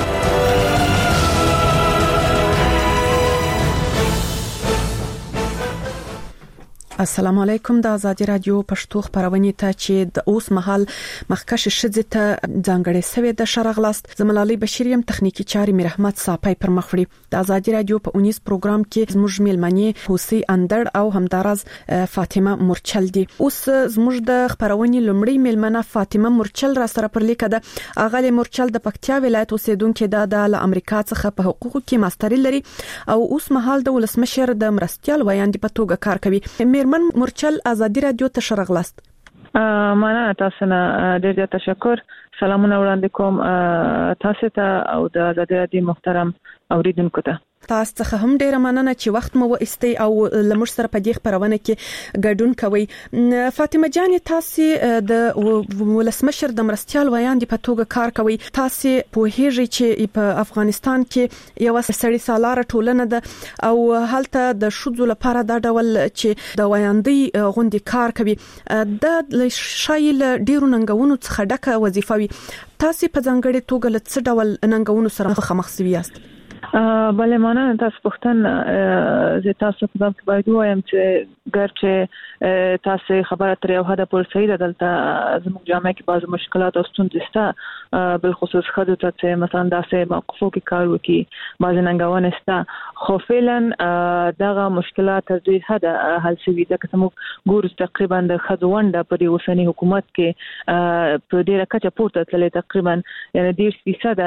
السلام علیکم د ازادي رادیو پښتو خبرونه ته چې د اوس مهال مخکش شذې ته ځانګړې سوي د شرغلاست زملالي بشریم تخنیکی چاري مرحمت صاحب پر مخوړي د ازادي رادیو په اونیس پروګرام کې زموږ میلمنې حوسی اندر او همدارز فاطمه مرچل دي. اوس زموږ د خبرونه لومړی میلمنه فاطمه مرچل را سره پر لیکه ده. اغلی مرچل د پکتیا ولایت اوسیدونکو د د امریکا څخه په حقوقو کې ماستری لري او اوس مهال د ولسمشر د مرستيال ویاندې په توګه کار کوي. من مرچل ازادي رادیو ته شرغلاست. مننه تاسو نه ډیر تشکر. سلامونه وړاندې کوم تاسو ته او د ازادي رادیو محترم اوریدونکو ته. تاسو څخه هم ډیره مننه چې وخت مو وایستي او لمر سره په دې خبرونه کې ګډون کوي. فاطمه جان تاسو د ولسمشر د مرستيال ویاندې په توګه کار کوي. تاسو په هیڅ چې په افغانستان کې یو سړی سالاره ټولنه ده او هلته د شذو لپاره د ډول چې د ویاندې غوندي کار کوي د شایل ډیرو ننګونو څخه ډکه وظیفه وي. تاسو په ځانګړي توګه له څه ډول ننګونو سره مخامخ شوي یاست؟ بله مانه تاسو پختن زه تاسو په دغه باید وایم چې ګرچه تاسو خبره تر یو حد پورې صحیح ده دلته زموږ جامعه کې بعض مشکلات او ستونزې شته بل خصوص خدو ته چې مثلا داسې موقفو کې کار وکړي بعض ننګونې شته خو فعلا دغه مشکلات تر دې حد حل شوي ځکه چې موږ ګورو تقریبا د خدو ونده په دې اوسنی حکومت کې په ډیره کچه پورته تللی تقریبا یعنی ډیر فیصد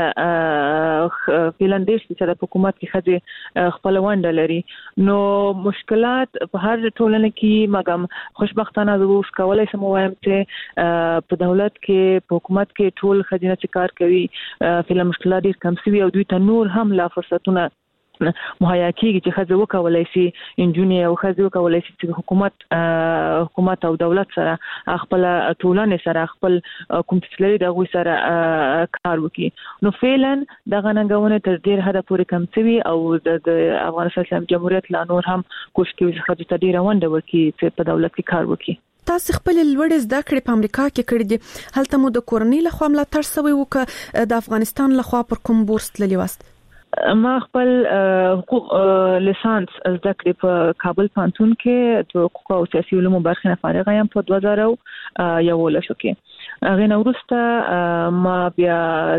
فعلا ډیر فیصد په حکومت کې خځې خپل ونده لري. نو مشکلات په هر ټولنه کې مګم خوشبختانه زه اوس کولای شم وایم چې په دولت کې په حکومت کې ټول خځې چې کار کوي فعلا مشکلات ډیر کم شوي او دوی ته نور هم لا فرصتونه مهیا کیږي چې خځه وکولای شي انجونی او خځه وکولای شي چې حکومت حکومت او دولت سره خپل ټولنې سره خپل کوم څه د غوي سره کار وکړي نو فعلا د غننګونه تر ډیر حد پورې کم شوی او د افغانستان اسلامي جمهوریت لا نور هم کوشش کوي چې خځه ته ډیر ونده وکړي چې په دولت کې کار وکړي. تاسو خپل لوړ زده کړې په امریکا کې کړې دي هلته مو د کورنۍ لخوا ملاتړ شوی وو د افغانستان لخوا پر کوم بورس تللی واست؟ ما خپل حقوق لیسانس زده کړې په کابل پوهنتون کې د حقوق او سیاسي علومو برخه نه فارغ یم په دوه زره یولس کې. هغه نو وروسته ما بیا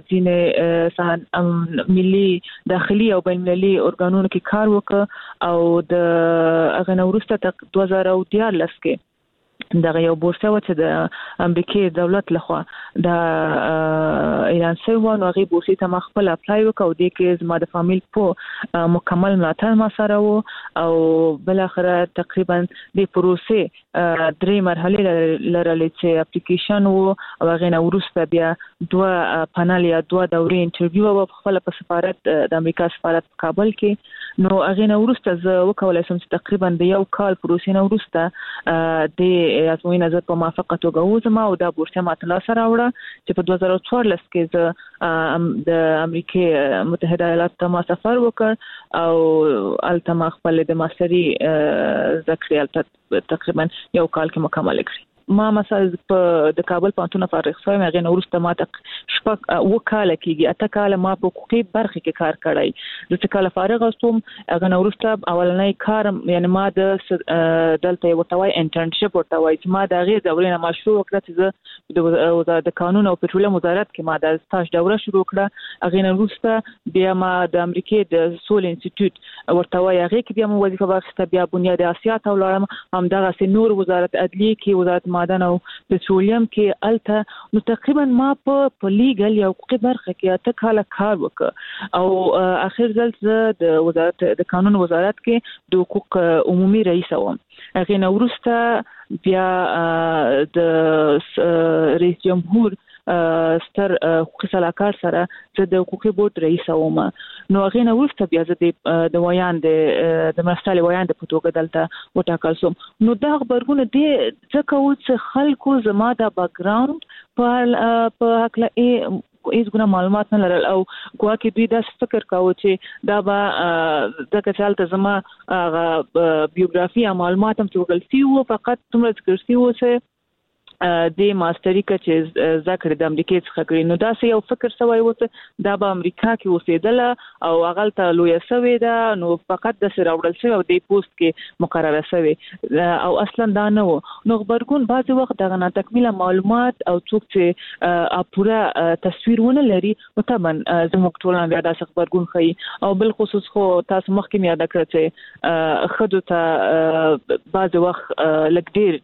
ځینې ملي داخلي او بین‌المللي ارګانونو کې کار وکړ او د هغه نو وروسته دوه زره دیارلس کې دغه یو بورسه و چې د امریکای دولت لخوا د ایران سره نو هغه بورسه ته مخبل اپلای وکاو د کې زما د فامیل په مکمل ملاتړ ما سره وو او بل اخره تقریبا د پروسه درې مرحله لرلې چې اپلیکیشن وو او هغه نو وروسته بیا دوه پانل یا دوه دورې انټرویو او خپل په سفارت د امریکا سفارت کابل کې نو هغه نو وروسته زه وکولای سم چې تقریبا د یو کال پروسه نو وروسته د ازموینه زه په موافقه توګه وزم او دا بورسه ما تل سره وړه چې په دوه زره څوارلس کې زه د امریکای متحده ایالات ته ما سفر وکړ او الته خپل د ماستري ذکر تقریبا یو کال کې مکمل کړی. ما مثلا په د کابل پوهنتون فارغ شوم هغه نو ورسته ما ته شپږ وکاله کیږي اته کال ما په حقوقي برخه کې کار کړی د کال فارغ اوسم هغه نو ورسته اولنۍ کار یعنی ما د دلته وټوي انټرنشپ ورته چې ما د غیر دورې نه مشروع وکړه چې د وزارت د قانون او پټرولیم وزارت کې ما د سټاج دوره شروع کړه هغه نو ورسته بیا ما د امریکای د سول انسټیټیوټ ورته وای هغه کې بیا مو وظیفه واخیسته بیا بنیاد اساسات او لارم هم دغه نور وزارت عدلیه کې وزارت معدن او پټرولیم کې الته نو تقریبا ما په لیګل یا حقوقي برخه کې اته کال کار وکړ او اخر ځل د وزارت د قانون وزارت کې د حقوق عمومي رئیس وم. هغه نو وروسته بیا د رئیس جمهور ستر حقوقي صلاحکار سره زه د حقوقي بورډ رئیس وم نو هغه نو وروسته بیا زه د ویاند د مرستالي ویاند په توګه دلته وټاکل شوم. نو دا خبرونه دي ځکه چې خلکو زما د بیک ګراوند په په حق له هیڅ ګونه معلومات نه لرل او ګواکې دوی دا فکر کاوه چې دا به د کچالت زما بیوګرافي او معلومات هم توګل سی وو فقط تمره ذکر سی وو چې د ماستری کې ذکر د امریکای څخه کړی نو دا سه یو فکر سوی و چې دا به امریکا کې اوسېدل او هغه ته لوی سوی دا نو فقط د سره وړل شوی او د پوسټ کې مقرره شوی او اصلا دا نه و نو خبرګون بعضی وخت دغه ناتکمیله معلومات او څوک چې پوره تصویر ونه لري نو طبعا زموږ ټولنه بیا د خبرګون خي او بل خصوص خو تاسو مخکې یاد کړئ چې خدو ته بعضی وخت لګ ډیر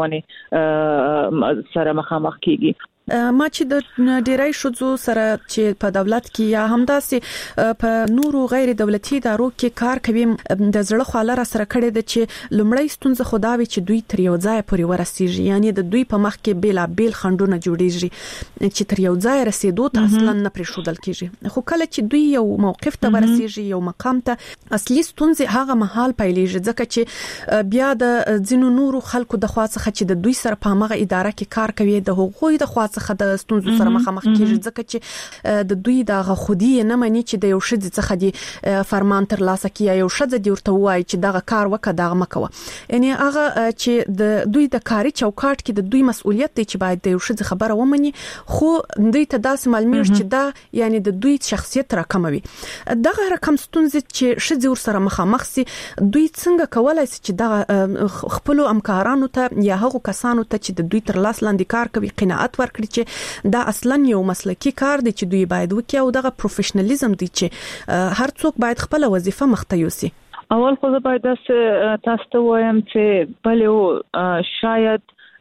څنګهونه سره مخامخ کیږي. ما چې د ډیری شوزو سره چې په دولت کې یا همداسې په نورو غیر دولتي ادارو کې کار کوي د زړه خواله را سره کړي د چې لومړی ستونزه خداوي چې دوی تر یو ځای پورې ورسیږي یعنی د دوی په مخ کې بیل بیل خندونه جوړیږي چې تر یو ځای رسیدو ته اصلا نه پرې شودل کیږي خو کله چې دوی یو موقف ته ورسیږي یو مقام ته اصلي ستونزه هغه محل پیلېږي ځکه چې بیا د ځینو نورو خلکو د خواڅه چې د دوی سره په هغه اداره کې کار کوي د حقوقي د خواڅه څخه د ستونزو سره مخامخ کیږي ځکه چې د دوی د غخودي نه مانی چې د یو شذ څخه دی فرمان تر لاسه کیه یو شذ دی ورته وای چې دغه کار وکړه دغه مکوه یعنی هغه چې د دوی د کاری چوکاټ کې د دوی مسؤلیت دی چې باید د یو شذ خبره ومني خو دوی ته داسې معلومیږي چې دا یعنی د دوی شخصیت راکموي دغه رقم ستونزې چې شذ ور سره مخامخ سي دوی څنګه کولای شي چې دغه خپل همکارانو ته یا هغه کسانو ته چې د دوی تر لاس لاندې کار کوي قناعت ورکړي چې دا اصلا یو مسلکی کار دی چې دوی باید وکړي او دغه پروفیشنالیزم دی چې هر څوک باید خپل وظیفه مخته یوسي. اول خو زه باید تاسو ته وایم چې بلې شاید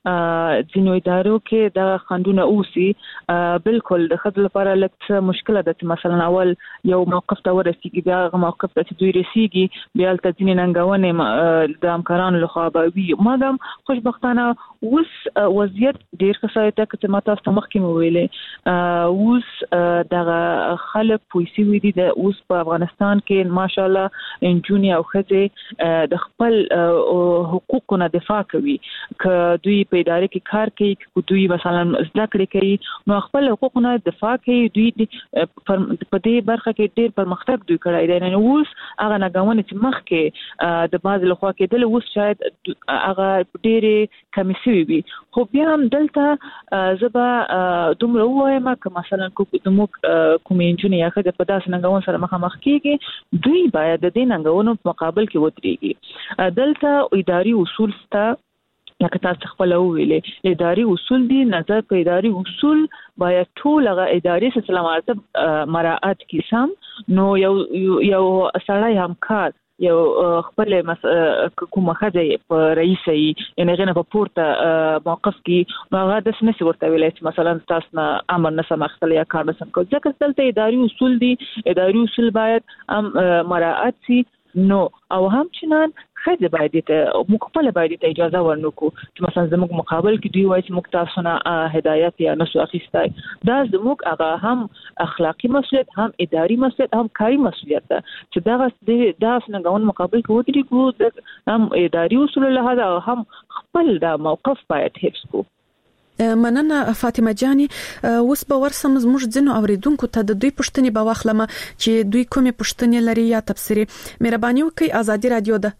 ځینو ادارو کې د خندونه اوسي بالکل د خدای لپاره لکه مشکله ده چې مثلا اول یو موقف ته ورسیږي بیا هغه موقف ته چې دوی رسیږي بیا تل ځینې ننګونې د همکارانو لخوا به وي مادام خوشبختانه اوس وضعیت ډیر ښه شوی دی چې ماته تاسو مخکې مو ویلې اوس دغه خلک پولیسي وي دي د اوس په افغانستان کې ماشاءالله انجونی او خځې د خپل حقوقونو دفاع کوي ک دوی په ادارې کې کار کوي ک دوی مثلا زده کړې کوي نو خپل حقوقونو دفاع کوي دوی په دې برخه کې ډېر پرمختګ دوی کړی دی نو اوس هغه ناګوونه چې مخکې د باز لخوا کېدل اوس شاید هغه ډېرې کمې شوي وي خو بیا هم دلته زبا دومره وایم چې مثلا کوم کوم انجونی یا خځه په داسې ناګون سره مخامخ کیږي دوی باید د دې ناګونو په مقابل کې ودرېږي دلته اداري اصول ستا لکه تاسو خپل ویلې اداري اصول دي نظر په اداري اصول باید ټول هغه اداري سلسله مراتب مراعات کی سم نو یو یو سړی همکار یو خپل کومه خځه په رئیسي یعنی غنه په پورته موقف کې هغه د سمسي ورته ویلای چې مثلا تاسو نه امر نه سمختل یا کار نه سم کو ځکه دلته اداري اصول دي اداري اصول باید مراعات شي نو او هم چنان خځه باید ته مقبل باید ته اجازه ورنکو چې مثلا زموږ مقابل کې دوی وایي چې موږ تاسو نه هدایت یا نسو اخیستای دا زموږ هغه هم اخلاقی مسؤلیت هم اداري مسؤلیت هم کاري مسؤلیت ده چې دا د څنګهون مقابل کې ودرېږو هم اداري اصول له هدا هم خپل دا موقف باید حفظ کو مننه فاطمه جاني اوس به ورسم زموږ ځینو اوریدونکو ته د دوی پښتني به واخلم چې دوی کومه پښتني لري یا تفسیری مهرباني وکړئ ازادي رادیو ده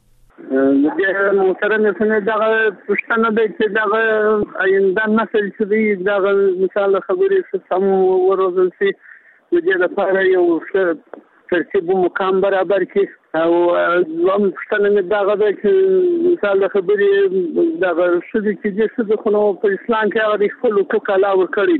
د محترم سره دغه پښتنه د چې دغه آینده نسل چې دی دغه مثال خبرې سم ورزل سي د دې لپاره یو ترتیب مقام برابر کی او زم پښتنه دغه د چې مثال خبرې دغه شدي چې د خلکو په اسلام کې هغه خپل حقوق علاوه کړی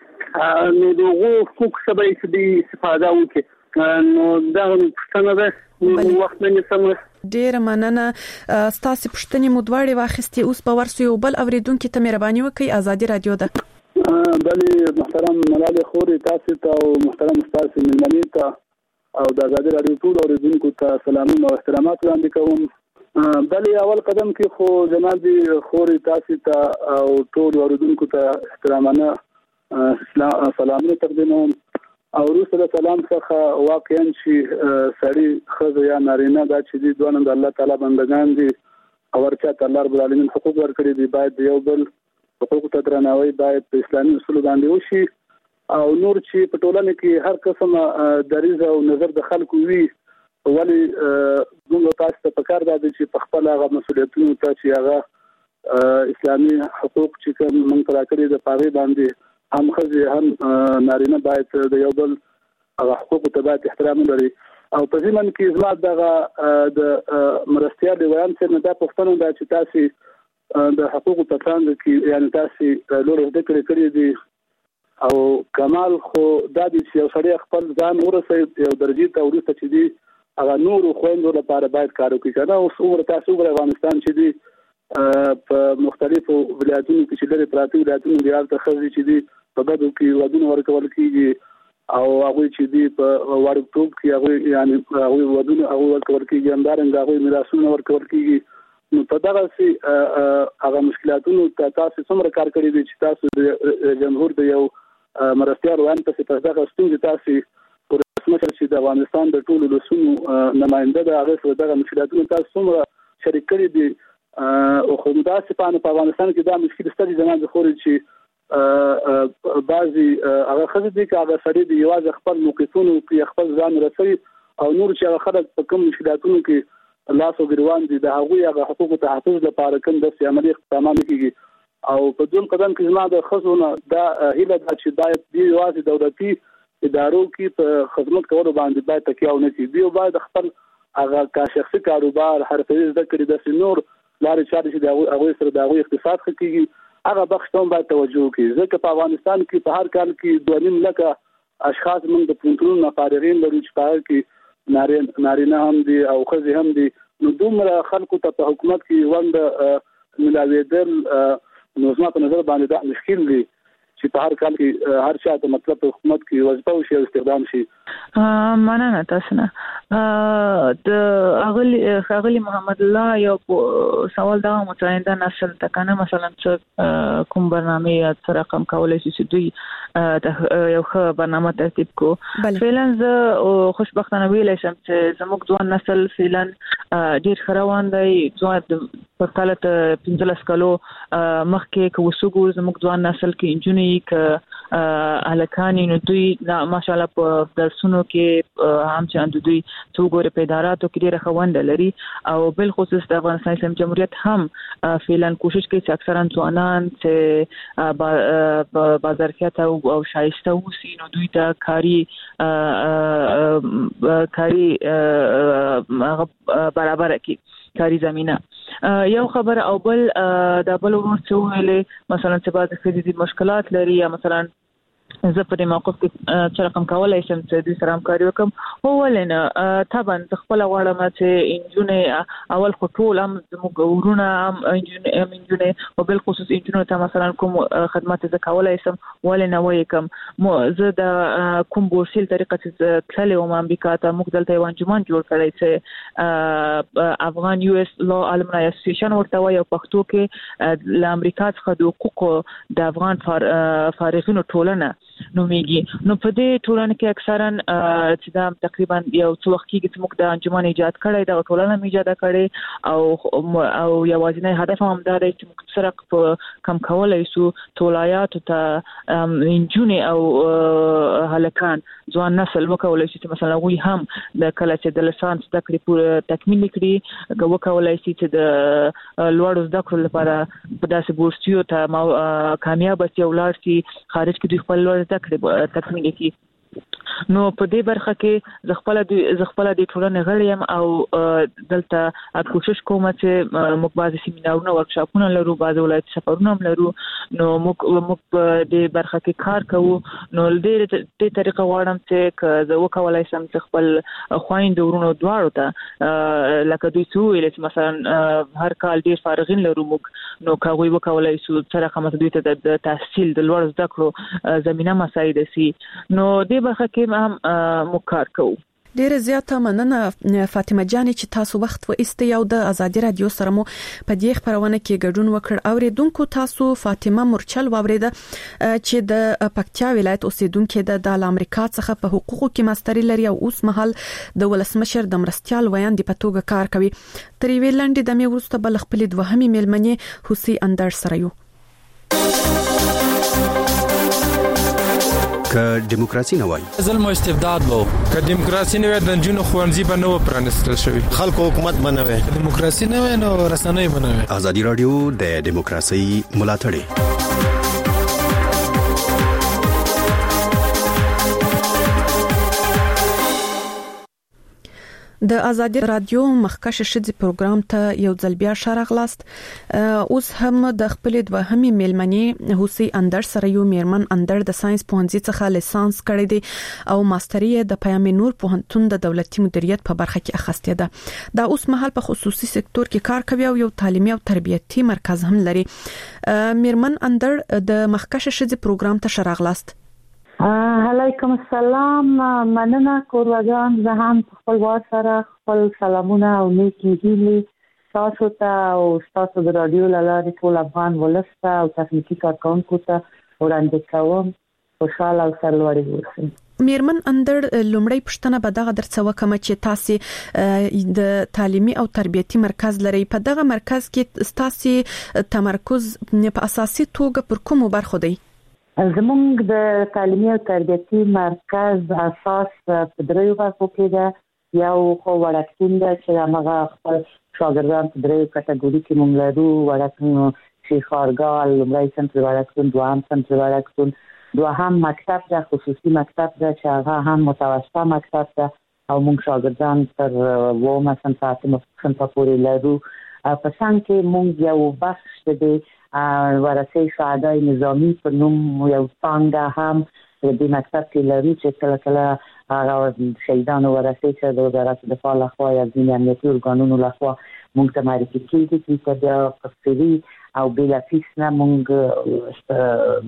دي نو دغه حقوق سبا چې استفاده وکړي نو دغه پښتنه د وخت نه سم ډیر مننه ستاسو پښتني مودواړي واخستي اوس په ورسو یو بل اوریدونکو ته مهرباني وکړئ ازادي رادیو ده بلې محترم ملاله خوري تاسو ته او محترم تاسو ملمنی ته او د ازادي رادیو ټول اوریدونکو ته سلامونه او احترامات وړاندې کوم بلې اول قدم کې خو جناب خوري تاسو ته او ټول اوریدونکو ته احترامانه سلامونه تقدیموم او رسول سلام څخه واقعا چې سړی خزه یا نارینه دا چې دی دوه د الله تعالی بندگان دي او ورته الله رب العالمین حقوق ورکړي دي باید یو بل حقوق ته درناوی باید په اسلامي اصول باندې وشي او نور چې په ټولنه کې هر قسمه دریزه او نظر د خلکو وي ولی موږ تاسو ته پکار دا چې په خپل هغه مسولیتونو ته چې هغه اسلامي حقوق چې کوم موږ ترا کړی د پاره باندې هم خزي هم نارینه باید د یو بل هغه حقوق ته باید احترام لري او په ځمن کې زما دغه د مرستيال ویان چې نه دا پښتنه دا چې تاسو د حقوقو په څنګه کې یعنی تاسو لور د کړې کړې دي او کمال خو د دې چې یو سړی خپل ځان ورسې یو درجه ته ورسته چې دي هغه نور خويندو لپاره باید کار وکړي کنه او څومره تاسو په افغانستان چې دي په مختلفو ولایتونو کې چې لري پراته ولایتونو دی هغه خزي چې دي په بدو کې ودونه ورکول کیږي او هغه چې دي په وړوکټوب کې هغه یعنی هغه ودونه هغه ورکول کیږي همدارنګه هغه میراثونه ورکول کیږي نو په دغه سي هغه مشکلاتونو ته تاسو څومره کار کړی دي چې تاسو د جمهور د یو مرستيال وان په څیر دغه ستونزې تاسو پر رسمي چې د افغانستان د ټولو لسونو نماینده د هغه سره دغه مشکلاتونو تاسو څومره شریک کړی دي او خو متاسفانه په افغانستان کې دا مشکل ستاسو زمانه خوري چې بعضي هغه خدای دې چې هغه سړي دی یوازې خپل موقفونو کې خپل ځان رسوي او نور چې هغه خلک په کوم مشکلاتونو کې الله سو ګروان دي د هغه هغه حقوقو تحفظ لپاره کوم د عملي اقدامات کیږي او په دوم قدم کې زما د خصونه دا هیله ده چې باید دی یوازې دولتي ادارو کې په خدمت کولو باندې باید تکیه ونه شي دی باید خپل هغه کا شخصي کاروبار حرفي زده کړي د نور لارې چارې چې د هغه سره د هغه اقتصاد خکېږي هغه بخښ ته باید توجه وکړي ځکه په افغانستان کې په هر کال کې دوه نیم لکه اشخاص موږ د پونترونو فارغین لرو چې په هغه کې نارینه هم دي او ښځې هم دي نو دومره خلکو ته په حکومت کې وند ملاویدل نو زما په نظر باندې دا مشکل دی چې په هر کال کې هر چا ته مطلب په حکومت کې وظیفه وشي او استخدام شي. مننه تاسو نه د اغلی اغلی محمد الله یو سوال دا متعینده نسل تکنه مثلا چې کوم برنامه یا رقم کولای شي چې دوی یو ښه برنامه ترتیب کو. فعلا زه خوشبختانه ویلای شم چې زموږ ځوان نسل فعلا ډیر خروان دی. ځوان په کال ته پنځلس کالو مخکې کو وسوګو زموږ ځوان نسل کې انجونی ک الکانی نو دوی ماشاءالله په درسونو کې هم چې دوی څوګوره په اداراتو کې ډیره خوند لري او بل خصوص د افغانستان اسلامي جمهوریت هم فعلا کوشش کوي چې اکثرا ځوانان چې بازارکیت او شایسته اوسي نو دوی ته کاری کاری برابر کی کاری زمينه. یو خبر او بل د بل ورڅو ویلې مثلا چې بعض خېدي مشکلات لري یا مثلا زه په دې موقف کې چې رقم کولای شم چې د سره همکاري وکم هو ولنه طبعا خپل غواړم چې انجونې اول خطول هم زموږ ورونه هم انجونې او بل خصوص انجونې ته مثلا کوم خدمات زه کولای شم ولنه وای کوم زه د کوم بورسیل طریقه چې تللی وم امریکا ته موږ دلته یو انجمن جوړ کړی چې افغان یو اس لا علماء اسوسییشن ورته وای او پښتو کې د امریکا څخه د حقوقو د افغان فارغینو ټولنه نومیږي. نو په دې ټولنه کې اکثرا چې دا تقریبا یو څو وخت کې چې موږ د انجمن ایجاد کړی دا ټولنه ایجاد کړي او او یوازینی هدف هم دا دی چې موږ سره په کم کولای شو ټولایات ته انجونې او هلکان ځوان نسل وکولای شي چې مثلا وی هم د کله چې د لسانس د کړي پوره تکمیل کړي وکولای شي چې د لوړ زده کړو لپاره په داسې بورسیو ته کامیاب شي او لاړ شي خارج کې دوی خپل لوړ زده کړې تکمیل کړي. نو په دې برخه کې ز خپل د ز خپل د ټولنې غړي يم او دلته کوشش کوم چې موږ بعضي سیمینارونه ورکشاپونه لرو بعضي ولایت سفرونه لرو نو موږ موږ په دې برخه کې کار کوو. نو دې دې طریقه غواړم چې زه وکولای شم چې خپل خويند ورونو دواړو ته لکه دوی څو ویل چې مثلا هر کال ډیر فارغین لرو موږ نو کوي وکولای شو چې رقم دوی ته د تحصیل د لوړ زده کړو زمينه مساعد شي. نو دې برخه کې هم مکار کوو. ډیره زیاته مننه فاطمه جان چې تاسو وخت و ایست یو د ازادي رادیو سره مو په دې خبرونه کې ګډون وکړ. اوریدونکو تاسو فاطمه مرچل واوریده چې د پکتیا ولایت اوسیدونکو د امریکا څخه په حقوقو کې ماستری لري او اوس مهال د ولسمشر د مرستيال ویاند په توګه کار کوي. تر ویلند د مې ورسته بل خپل دوهمي میلمنې حسي اندر سره یو که دیموکراسي نه وای ظلم او استبداد وو که دیموکراسي نه وای د جنونو خوانزي به نو پرانستل شوی خلکو حکومت بنوي دیموکراسي نه وای نو رسنۍ بنوي. ازادي رادیو د دیموکراسي ملاتړ د ازادي رادیو مخکش شذ پروګرام ته یو ځل بیا شارغلاست. اوس هم د خپل دوهمي میلمنې حسي اندر سره یو میرمن اندر د ساينس پوهنځي څخه لیسانس کړی دی او ماستری د پیام نور پوهنتون د دولتي مدیریت په برخه کې اخیسته ده. دا اوس مهال په خصوصي سکتور کې کار کوي او یو تعلیمي او تربیتي مرکز هم لري. میرمن اندر د مخکش شذ پروګرام ته شارغلاست. علیکم السلام. مننه کوروجان زه هم خپل وار سره خپل سلامونه او نیکی هیلې تاسو ته او تاسو د رادیو لاره ټول افغان ولسته او تخنیکی کارکونکو ته وړاندې کوم. خوشاله او سرلوړي اوسئ. میرمن اندر لومړی پښتنه به دغه درڅ وکم چې تاسو د تعلیمي او تربیتي مرکز لري. په دغه مرکز کې تاسو تمرکز په اساسي توګه پر کومو برخو دی؟ زمونږ د تعلیمي او تربیتي مرکز اساس په دریو برخو کې ده. یو خو وړکتون ده چې هغه خپل شاګردان په دریو کټګوري کې موږ لرو. وړکتون شیخارګال لومړی صنف وړکتون، دوهم صنف وړکتون، دوهم مکتب ده خصوصي مکتب ده چې هغه هم متوسطه مکتب ده او موږ شاګردان تر اوومه صنف صنف پورې لرو. په څنګ کې موږ یو بخش دی ورثه ساده نظامی په نوم یو څنګه هم د دې مکتب کې لري چې کله کله هغه شهیدانو ورثه چې د وزارت دفاع لخوا یا ځینې امنیتي ارګانونو لخوا موږ ته معرفي کیږي چې د قصري او بلا فیس نه موږ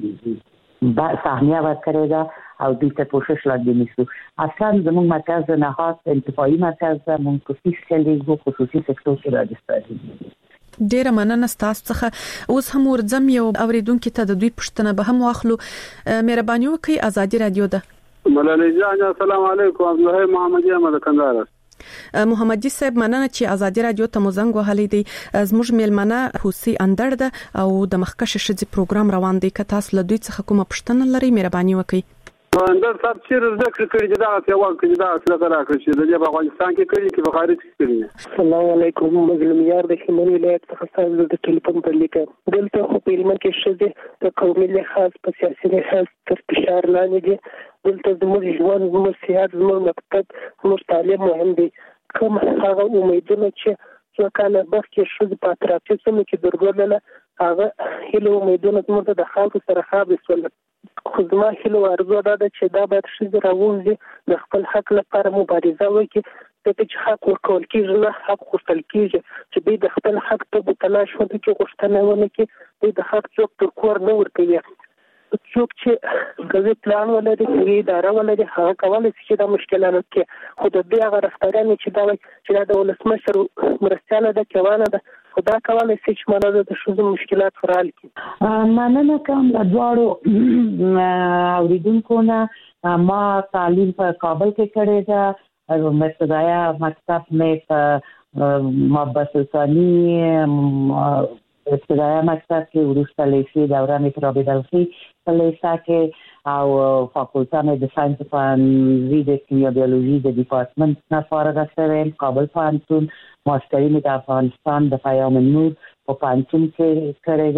با سهمیه ورکړې ده او دې ته کوشش لاندې نیسو. اصلا زموږ مرکز د نهاد انتفاعي مرکز ده، موږ په فیس کې خصوصي سکتور کې راځي. ډیره مننه ستاسو څخه. اوس هم ورځم یو اوریدونکو ته د دوی پښتنه به هم واخلو. مهرباني وکړئ، ازادي رادیو ده. ملالۍ جان السلام علیکم. عبدالله محمدي احمد کندهار. محمدي صاحب مننه چې ازادي رادیو ته مزنګ وهلې دي. زموږ میلمنه حوسی اندر ده او د مخکشه شذ پروګرام روان دی. که تاسو له دوی څخه کومه پښتنه لرئ مهرباني وکړئ. اندر صاحب چې ذکر کړی چې دا څه وایي چې دا څه کار کوي چې د افغانستان کې کوي چې په خارج کې کوي. السلام علیکم. مظلوم یار د خمر ولایت څخه تاسو د ټلیفون پر لیکه دلته خو په علم کې شذ د قومي لحاظ په سیاسي لحاظ تر فشار لاندې دي. دلته زموږ ژوند، زموږ سیاحت، زموږ مکتب، زموږ تعلیم مهم دي. کوم هغه امیدونه چې څو کاله مخکې شذ په اطرافي سیمو کې درلودل هغه هیله امیدونه زموږ د خلکو سره خابې شول. خو زما هیله ارزو ده چې دا باید شذ راوځي، د خپل حق لپاره مبارزه وکړي. ځکه چې حق ورکول کېږي نه حق غوښتل کېږي. چې دوی د خپل حق ته تلاش وکړي، غوښتنه ونه کړي. دوی د حق څوک تر کور نه ورکوي. څوک چې کوي پلان ولري، کوي اداره ولري، هغه کولای شي چې دا مشکلات کې خو د دې هغه رفتارونه چې دا چې د ولسمشر مرستياله د کوانه ده خدا کولای شي چې مانه د شوزو مشکلات حل کړي. مننه کوم د دواړو اوریدونکو نه. ما تعلیم په کابل کې کړې ده، مستدایا مکتب مې په محبت ثانی ابتدایي مکتب کې وروسته لیسې دوره مې تر عبدالخی په لیسه کې او فاکولټه مې د ساينس پوهنځي د کیمیا بیولوژي د ډپارټمنټ نه فارغه شوم. کابل پوهنتون ماستري مې د افغانستان د پیام نور په پوهنتون کې کړې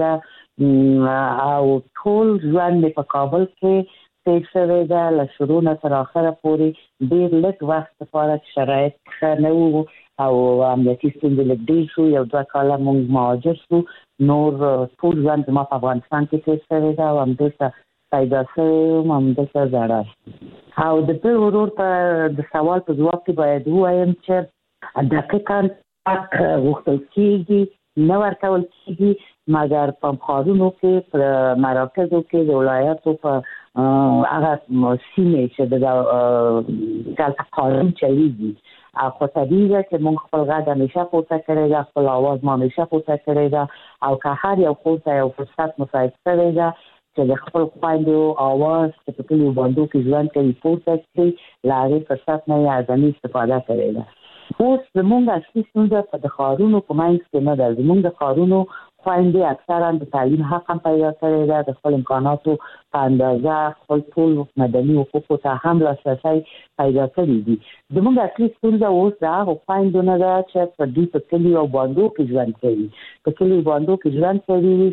ده او ټول ژوند مې په کابل کې تیر شوی ده. له شروع نه تر اخره پورې ډېر لږ وخت لپاره شرایط ښه نه وو او امنیتي ستونزې لږ ډېر شو. یو دوه کاله موږ مهاجر شو. نور ټول ژوند زما په افغانستان کې تیر شوی ده او همدلته پیدا شوی یم، همدلته زړه. او د بل ورور په د سوال په ځواب کې باید ووایم چې دقیقاً حق غوښتل کېږي، نه ورکول کېږي، مګر په ښارونو کې، په مراکزو کې، د ولایاتو په هغه سیمې چې د دلته قانون چلیږي. خو طبیعي ده چې موږ خپل غږ همیشه پورته کړی ده، خپل اواز مو همیشه پورته کړی ده او که هر یو خو ته یو فرصت مساعد شوی ده چې د خپل خویندو اواز چې په کلیو باندو کې ژوند کوي پورته کړي، له هغې فرصت نه یې اعظمي استفاده کړې ده. اوس زموږ اصلي ستونزه په د ښارونو په منځ کې نه ده. زموږ د ښارونو خویندې اکثرا د تعلیم حق هم پیدا کړی ده، د خپل امکاناتو په اندازه خپل ټول مدني حقوقو ته هم لاسرسی پیدا کړی دي. زموږ اصلي ستونزه اوس د هغو خویندو نه ده چې په دوی په کلیو او باندو کې ژوند کوي. په کلیو باندو کې ژوند کوي،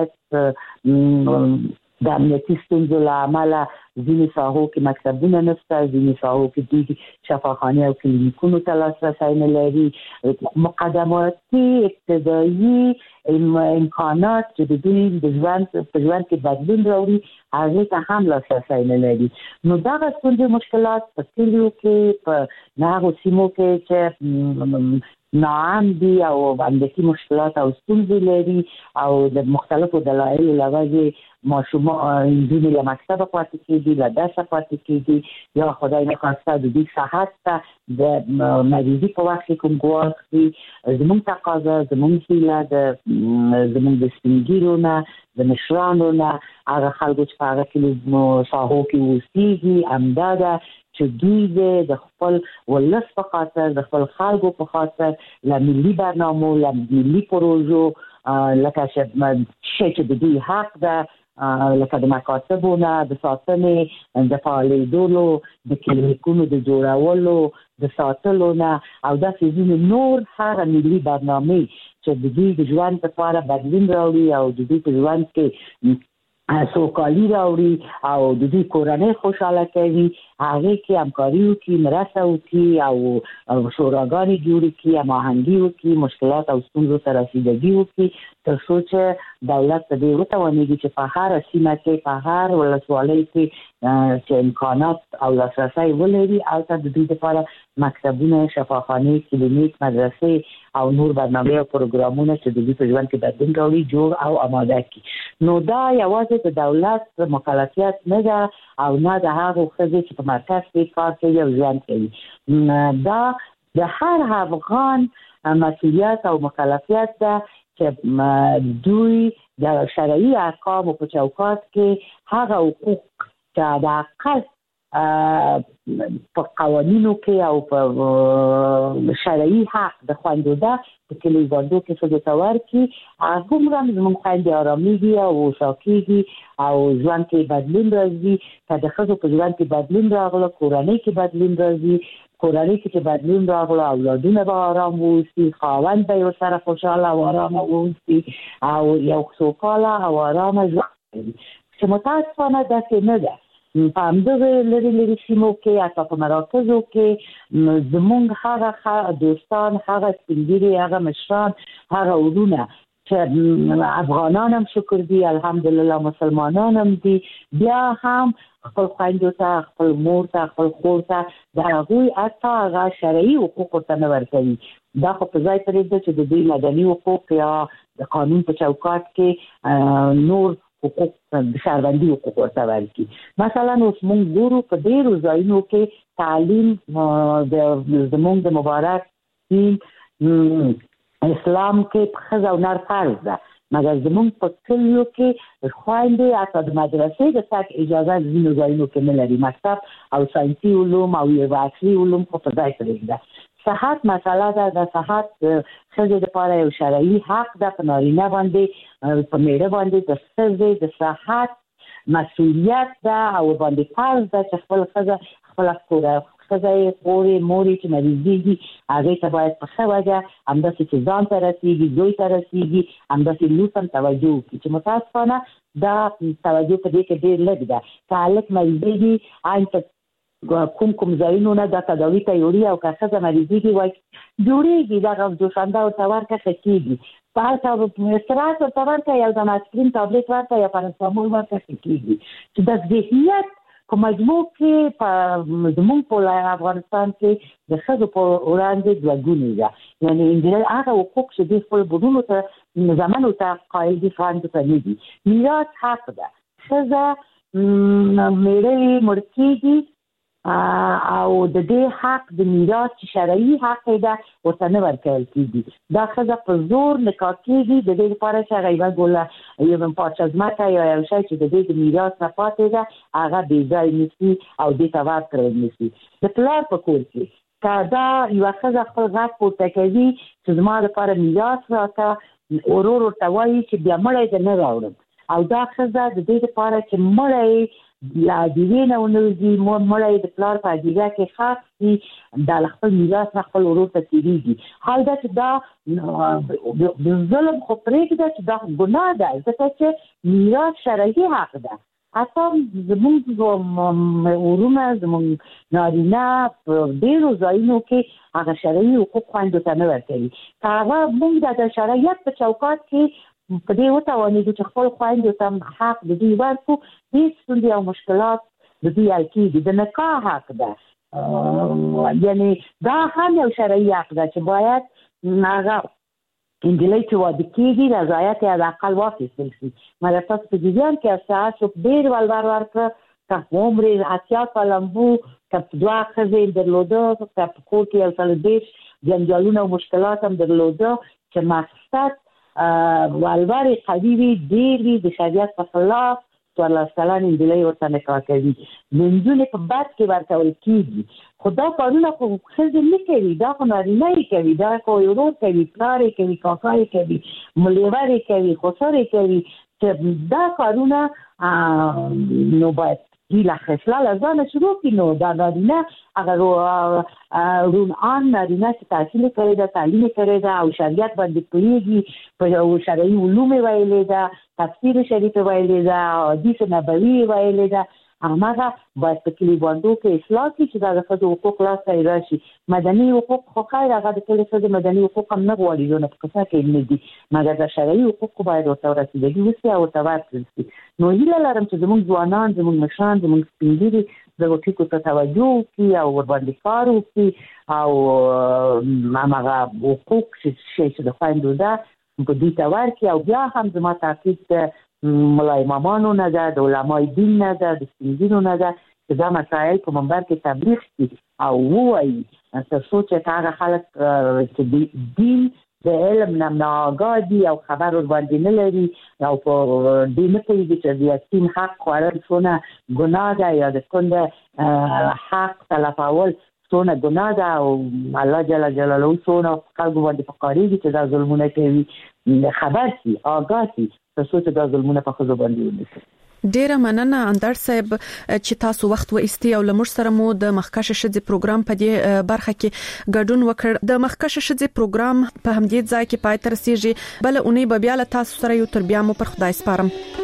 شرایط د امنیتي ستونزو له امله ځینې ساحو کې مکتبونه نشته، ځینې ساحو کې دوی شفاخانې او کلینیکونو ته لاسرسی نه لري. مقدماتي ابتدایي امکانات چې د دوی د ژوند په ژوند کې بدلون راوړي هغې ته هم لاسرسی نه لري. نو دغه ستونزې مشکلات په کلیو کې، په هغو سیمو کې چې ناعام دي او امنیتي مشکلات او ستونزې لري او د مختلفو دلایلو له وجې ماشومان نجونې له مکتبه پاتې کېږي، له درسه پاتې کېږي، یا خدای نخواسته د دوی صحت ته د مریضي په وخت کې کوم ګواښ وي. زموږ تقاضا، زموږ هیله د زموږ د سپین ږیرو نه، د مشرانو نه، هغه خلکو چې په هغه کې ساحو کې اوسېږي همدا ده چې دوی د خپل ولس په خاطر، د خپل خلکو په خاطر له ملي برنامو، له ملي پروژو لکه چې د دوی حق ده، لکه د مکاتبو نه د ساتنې، د فعالېدلو، د کلینیکونو د جوړولو، د ساتلو نه او داسې ځینې نور هغه ملي برنامې چې د دوی د ژوند لپاره بدلون راوړي او د دوی په ژوند کې سوکالي راوړي او د دې کورنۍ خوشاله کوي هغه کې همکاري وکړي مرسته وکړي او شوراګانې جوړې کړي هماهنګي وکړي مشکلات او ستونزو سره رسیدګي وکړي تر څو چې دولت دې وتوانېږي چې په هر سیمه کې په هر ولسوالۍ کې چې امکانات او لاسرسي ولري او د دې لپاره مکتبونه شفاخانه کلینیک مدرسې او نور برنامه او پروګرامونه چې د دې په ژوند کې بدلون راوړي جوړ او آماده کړي نو دا یوازې د دولت مکلفیت نه ده او نه د هغه خزې چې په مرکز کې کار کوي او ژوند کوي دا د هر افغان مسؤلیت او مکلفیت ده چې دوی د شرعي احکام په چوکاټ کې هغه حقوق چې د اقل په قوانینو کې او په شرعي حق د خوندو ده په کلی باندې کې څه د تور کې هغه موږ زموږ خوندې آراميږي او شاکيږي او ژوند کې بدلون راځي چې د خزو په ژوند کې بدلون راغله کورنۍ کې بدلون راځي کورنۍ کې بدلون راغله اولادونه به آرام ووسي خاوند به ورسره خوشاله او آرام ووسي او یو سوکاله او آرام ژوند چې متاسفانه داسې نه ده په همدغه لري لري سیمو کې اته په مراکزو کې زمونږ هغه دوستان هغه سپینګری هغه مشران هغه ورونه چې افغانان هم شکر دي الحمدلله مسلمانان هم دي بیا هم خپل خویندو ته خپل مور ته خپل خور ته د هغوی حتی هغه شرعي حقوق ورته نه ورکوي دا خو په ځای پرېږده چې د دوی مدني حقوق یا د قانون په چوکاټ کې نور حقوق د شهروندي حقوق ورته ورکړي مثلا اوس موږ ګورو په ډېرو ځایونو کې تعلیم د زموږ د مبارک دین اسلام کې ښځه او نر فرض ده مګر زموږ په کلیو کې خویندې حتی د مدرسې د تګ اجازه ځینو ځایونو کې نه لري مکتب او ساینسي علوم او یو عصري علوم خو په ځای پرېږده صحت مسله ده د صحت ښځې لپاره یو شرعي حق ده په نارینه باندې په میړه باندې د ښځې د صحت مسؤلیت ده او باندې فرض ده چې خپل ښځه خپله ښځه یې خورې مورې چې مریضېږي هغې ته باید په ښه وجه همداسې چې ځان ته رسېږي زوی ته رسېږي همداسې لور ته هم توجه وکړي چې متاسفانه دا توجه په دې کې ډېر لږ ده که هلک مریضېږي هلته کوم کوم ځایونو نه دا تداوي ته یوړي او که ښځه مریضېږي وایي جوړېږي دغه جوشانده ورته ورکړه ښه کېږي په هلته استراحت ورته ورکړه یو دم اسپرین تابلیت ورکړه یا پاراسټامول ورکړه ښه کېږي چې د ذهنیت په مجموع کې په زموږ په افغانستان کې د ښځو په وړاندې دوه ګونې ده یعنې نجلۍ هغه حقوق چې دوی خپلو بډونو ته زامنو ته قایل دي خویندو ته نه دي میراث حق ده ښځه میړه مړ کېږي او د دې حق د میراث چې شرعي حق ده ورته نه ورکول کېږي دا ښځه په زور نکاح کېږي د دې لپاره چې هغه یوه ګوله یو پارچه ځمکه یا یو شی چې د دې د میراث نه پاتې ده هغه بې ځای نیسي او دې ته ورکړی نیسي د پلار په کور کې که دا یوه ښځه خپل غږ پورته کوي چې زما لپاره میراث راکړه ورور ورته وایي چې بیا مړی دې نه راوړم او دا ښځه د دې لپاره چې مړی لا دیوی نه ونوزي مړی د پلار په عجیبه کې خاص دي دا خپل میراث نه خپل ورور ته تېرېږي حال دا چې دا د ظلم خو پرېږده چې دا ګناه ده ځکه چې میراث شرعي حق ده حتی زموږ ورونه زموږ نارینه په ډېرو ځایونو کې هغه شرعي حقوق خویندو ته نه ورکوي که هغه موږ د شرعیت په چوکاټ کې په دې وتوانېږو چې خپل خویندو ته حق د دوی ورکړو هېڅ ستونزې او مشکلات د دوی حل کېږي د نکاح حق ده یعنې دا هم یو شرعي حق ده چې باید هغه نجلۍ چې واده کېږي رضایت یې حداقل واخیستل شي مګر تاسو په جریان کې ساعت څوک ډېر ولور ورکړه که عمر اتیا کاله وو که دوه ښځې درلوده که په کور کې یو څلور دېرش جنجالونه او مشکلات هم درلوده چې مقصد والورې قوي وي ډېر وي د شریعت په خلاف څوارلس کلنې نجلۍ ورته نکاح کوي نجونې په بد کې ورکول کېږي خو دا کارونه خو ښځې نه کوي دا خو نارینه یې کوي دا خو ورور کوي پلار یې کوي کاکا یې کوي ملیور یې کوي خسر یې کوي چې دا کارونه نو باید ګیله خپل لازم شروع کینو دا نارینه اگر رون آن نارینه چې تحصیل کړی دا تعلیم کړی دا او شریعت باندې پوهیږي په شرعي علوم ویلې دا تفسیر شریف ویلې دا حدیث نبوي ویلې دا هغه باید په کلی باندې کې اصلاح کی چې دا د حقوق لاسه راشي. مدني حقوق خو خیر هغه د کلی څخه مدني حقوق هم نه غواړي نو په څه کې نه دي مګر د شرعي حقوق باید ورته رسیدګي وشي او توافق وشي. نو هیله لرم چې زموږ ځوانان زموږ مشران زموږ سپینګری دغه ټکو ته توجه وکړي او ور باندې کار وکړي او هغه حقوق چې د خويندو ده په دې تور کې او بیا هم زما تاکید ملای امامانو نه ده د علماء دین نه ده د سپینګرو نه ده چې دا مسایل په منبر کې تبلیغ شي او وایي تر څو چې هغه خلک چې دین د علم نه ناآگاه دي او خبر ور باندې نه لري او په دې نه پوهېږي چې د یتیم حق خوړل څونه ګناه ده یا د کونډه حق تلفول څونه ګناه ده او الله جل جلاله څونه خلکو باندې فقاریږي چې دا ظلمونه کوي خبر شي آگاه شي تر څو چې دا ظلمونه په خزو باندې ونیسي. ډیره مننه اندر صاحب چې تاسو وخت و ایستي او لمر سره مو د مخکش شذ پروګرام په دې برخه کې ګډون وکړ. د مخکش شذ پروګرام په همدې ځای کې پای تر رسیږي بل اونۍ به بیا له تاسو سره یو تر بیا مو پر خدای سپارم.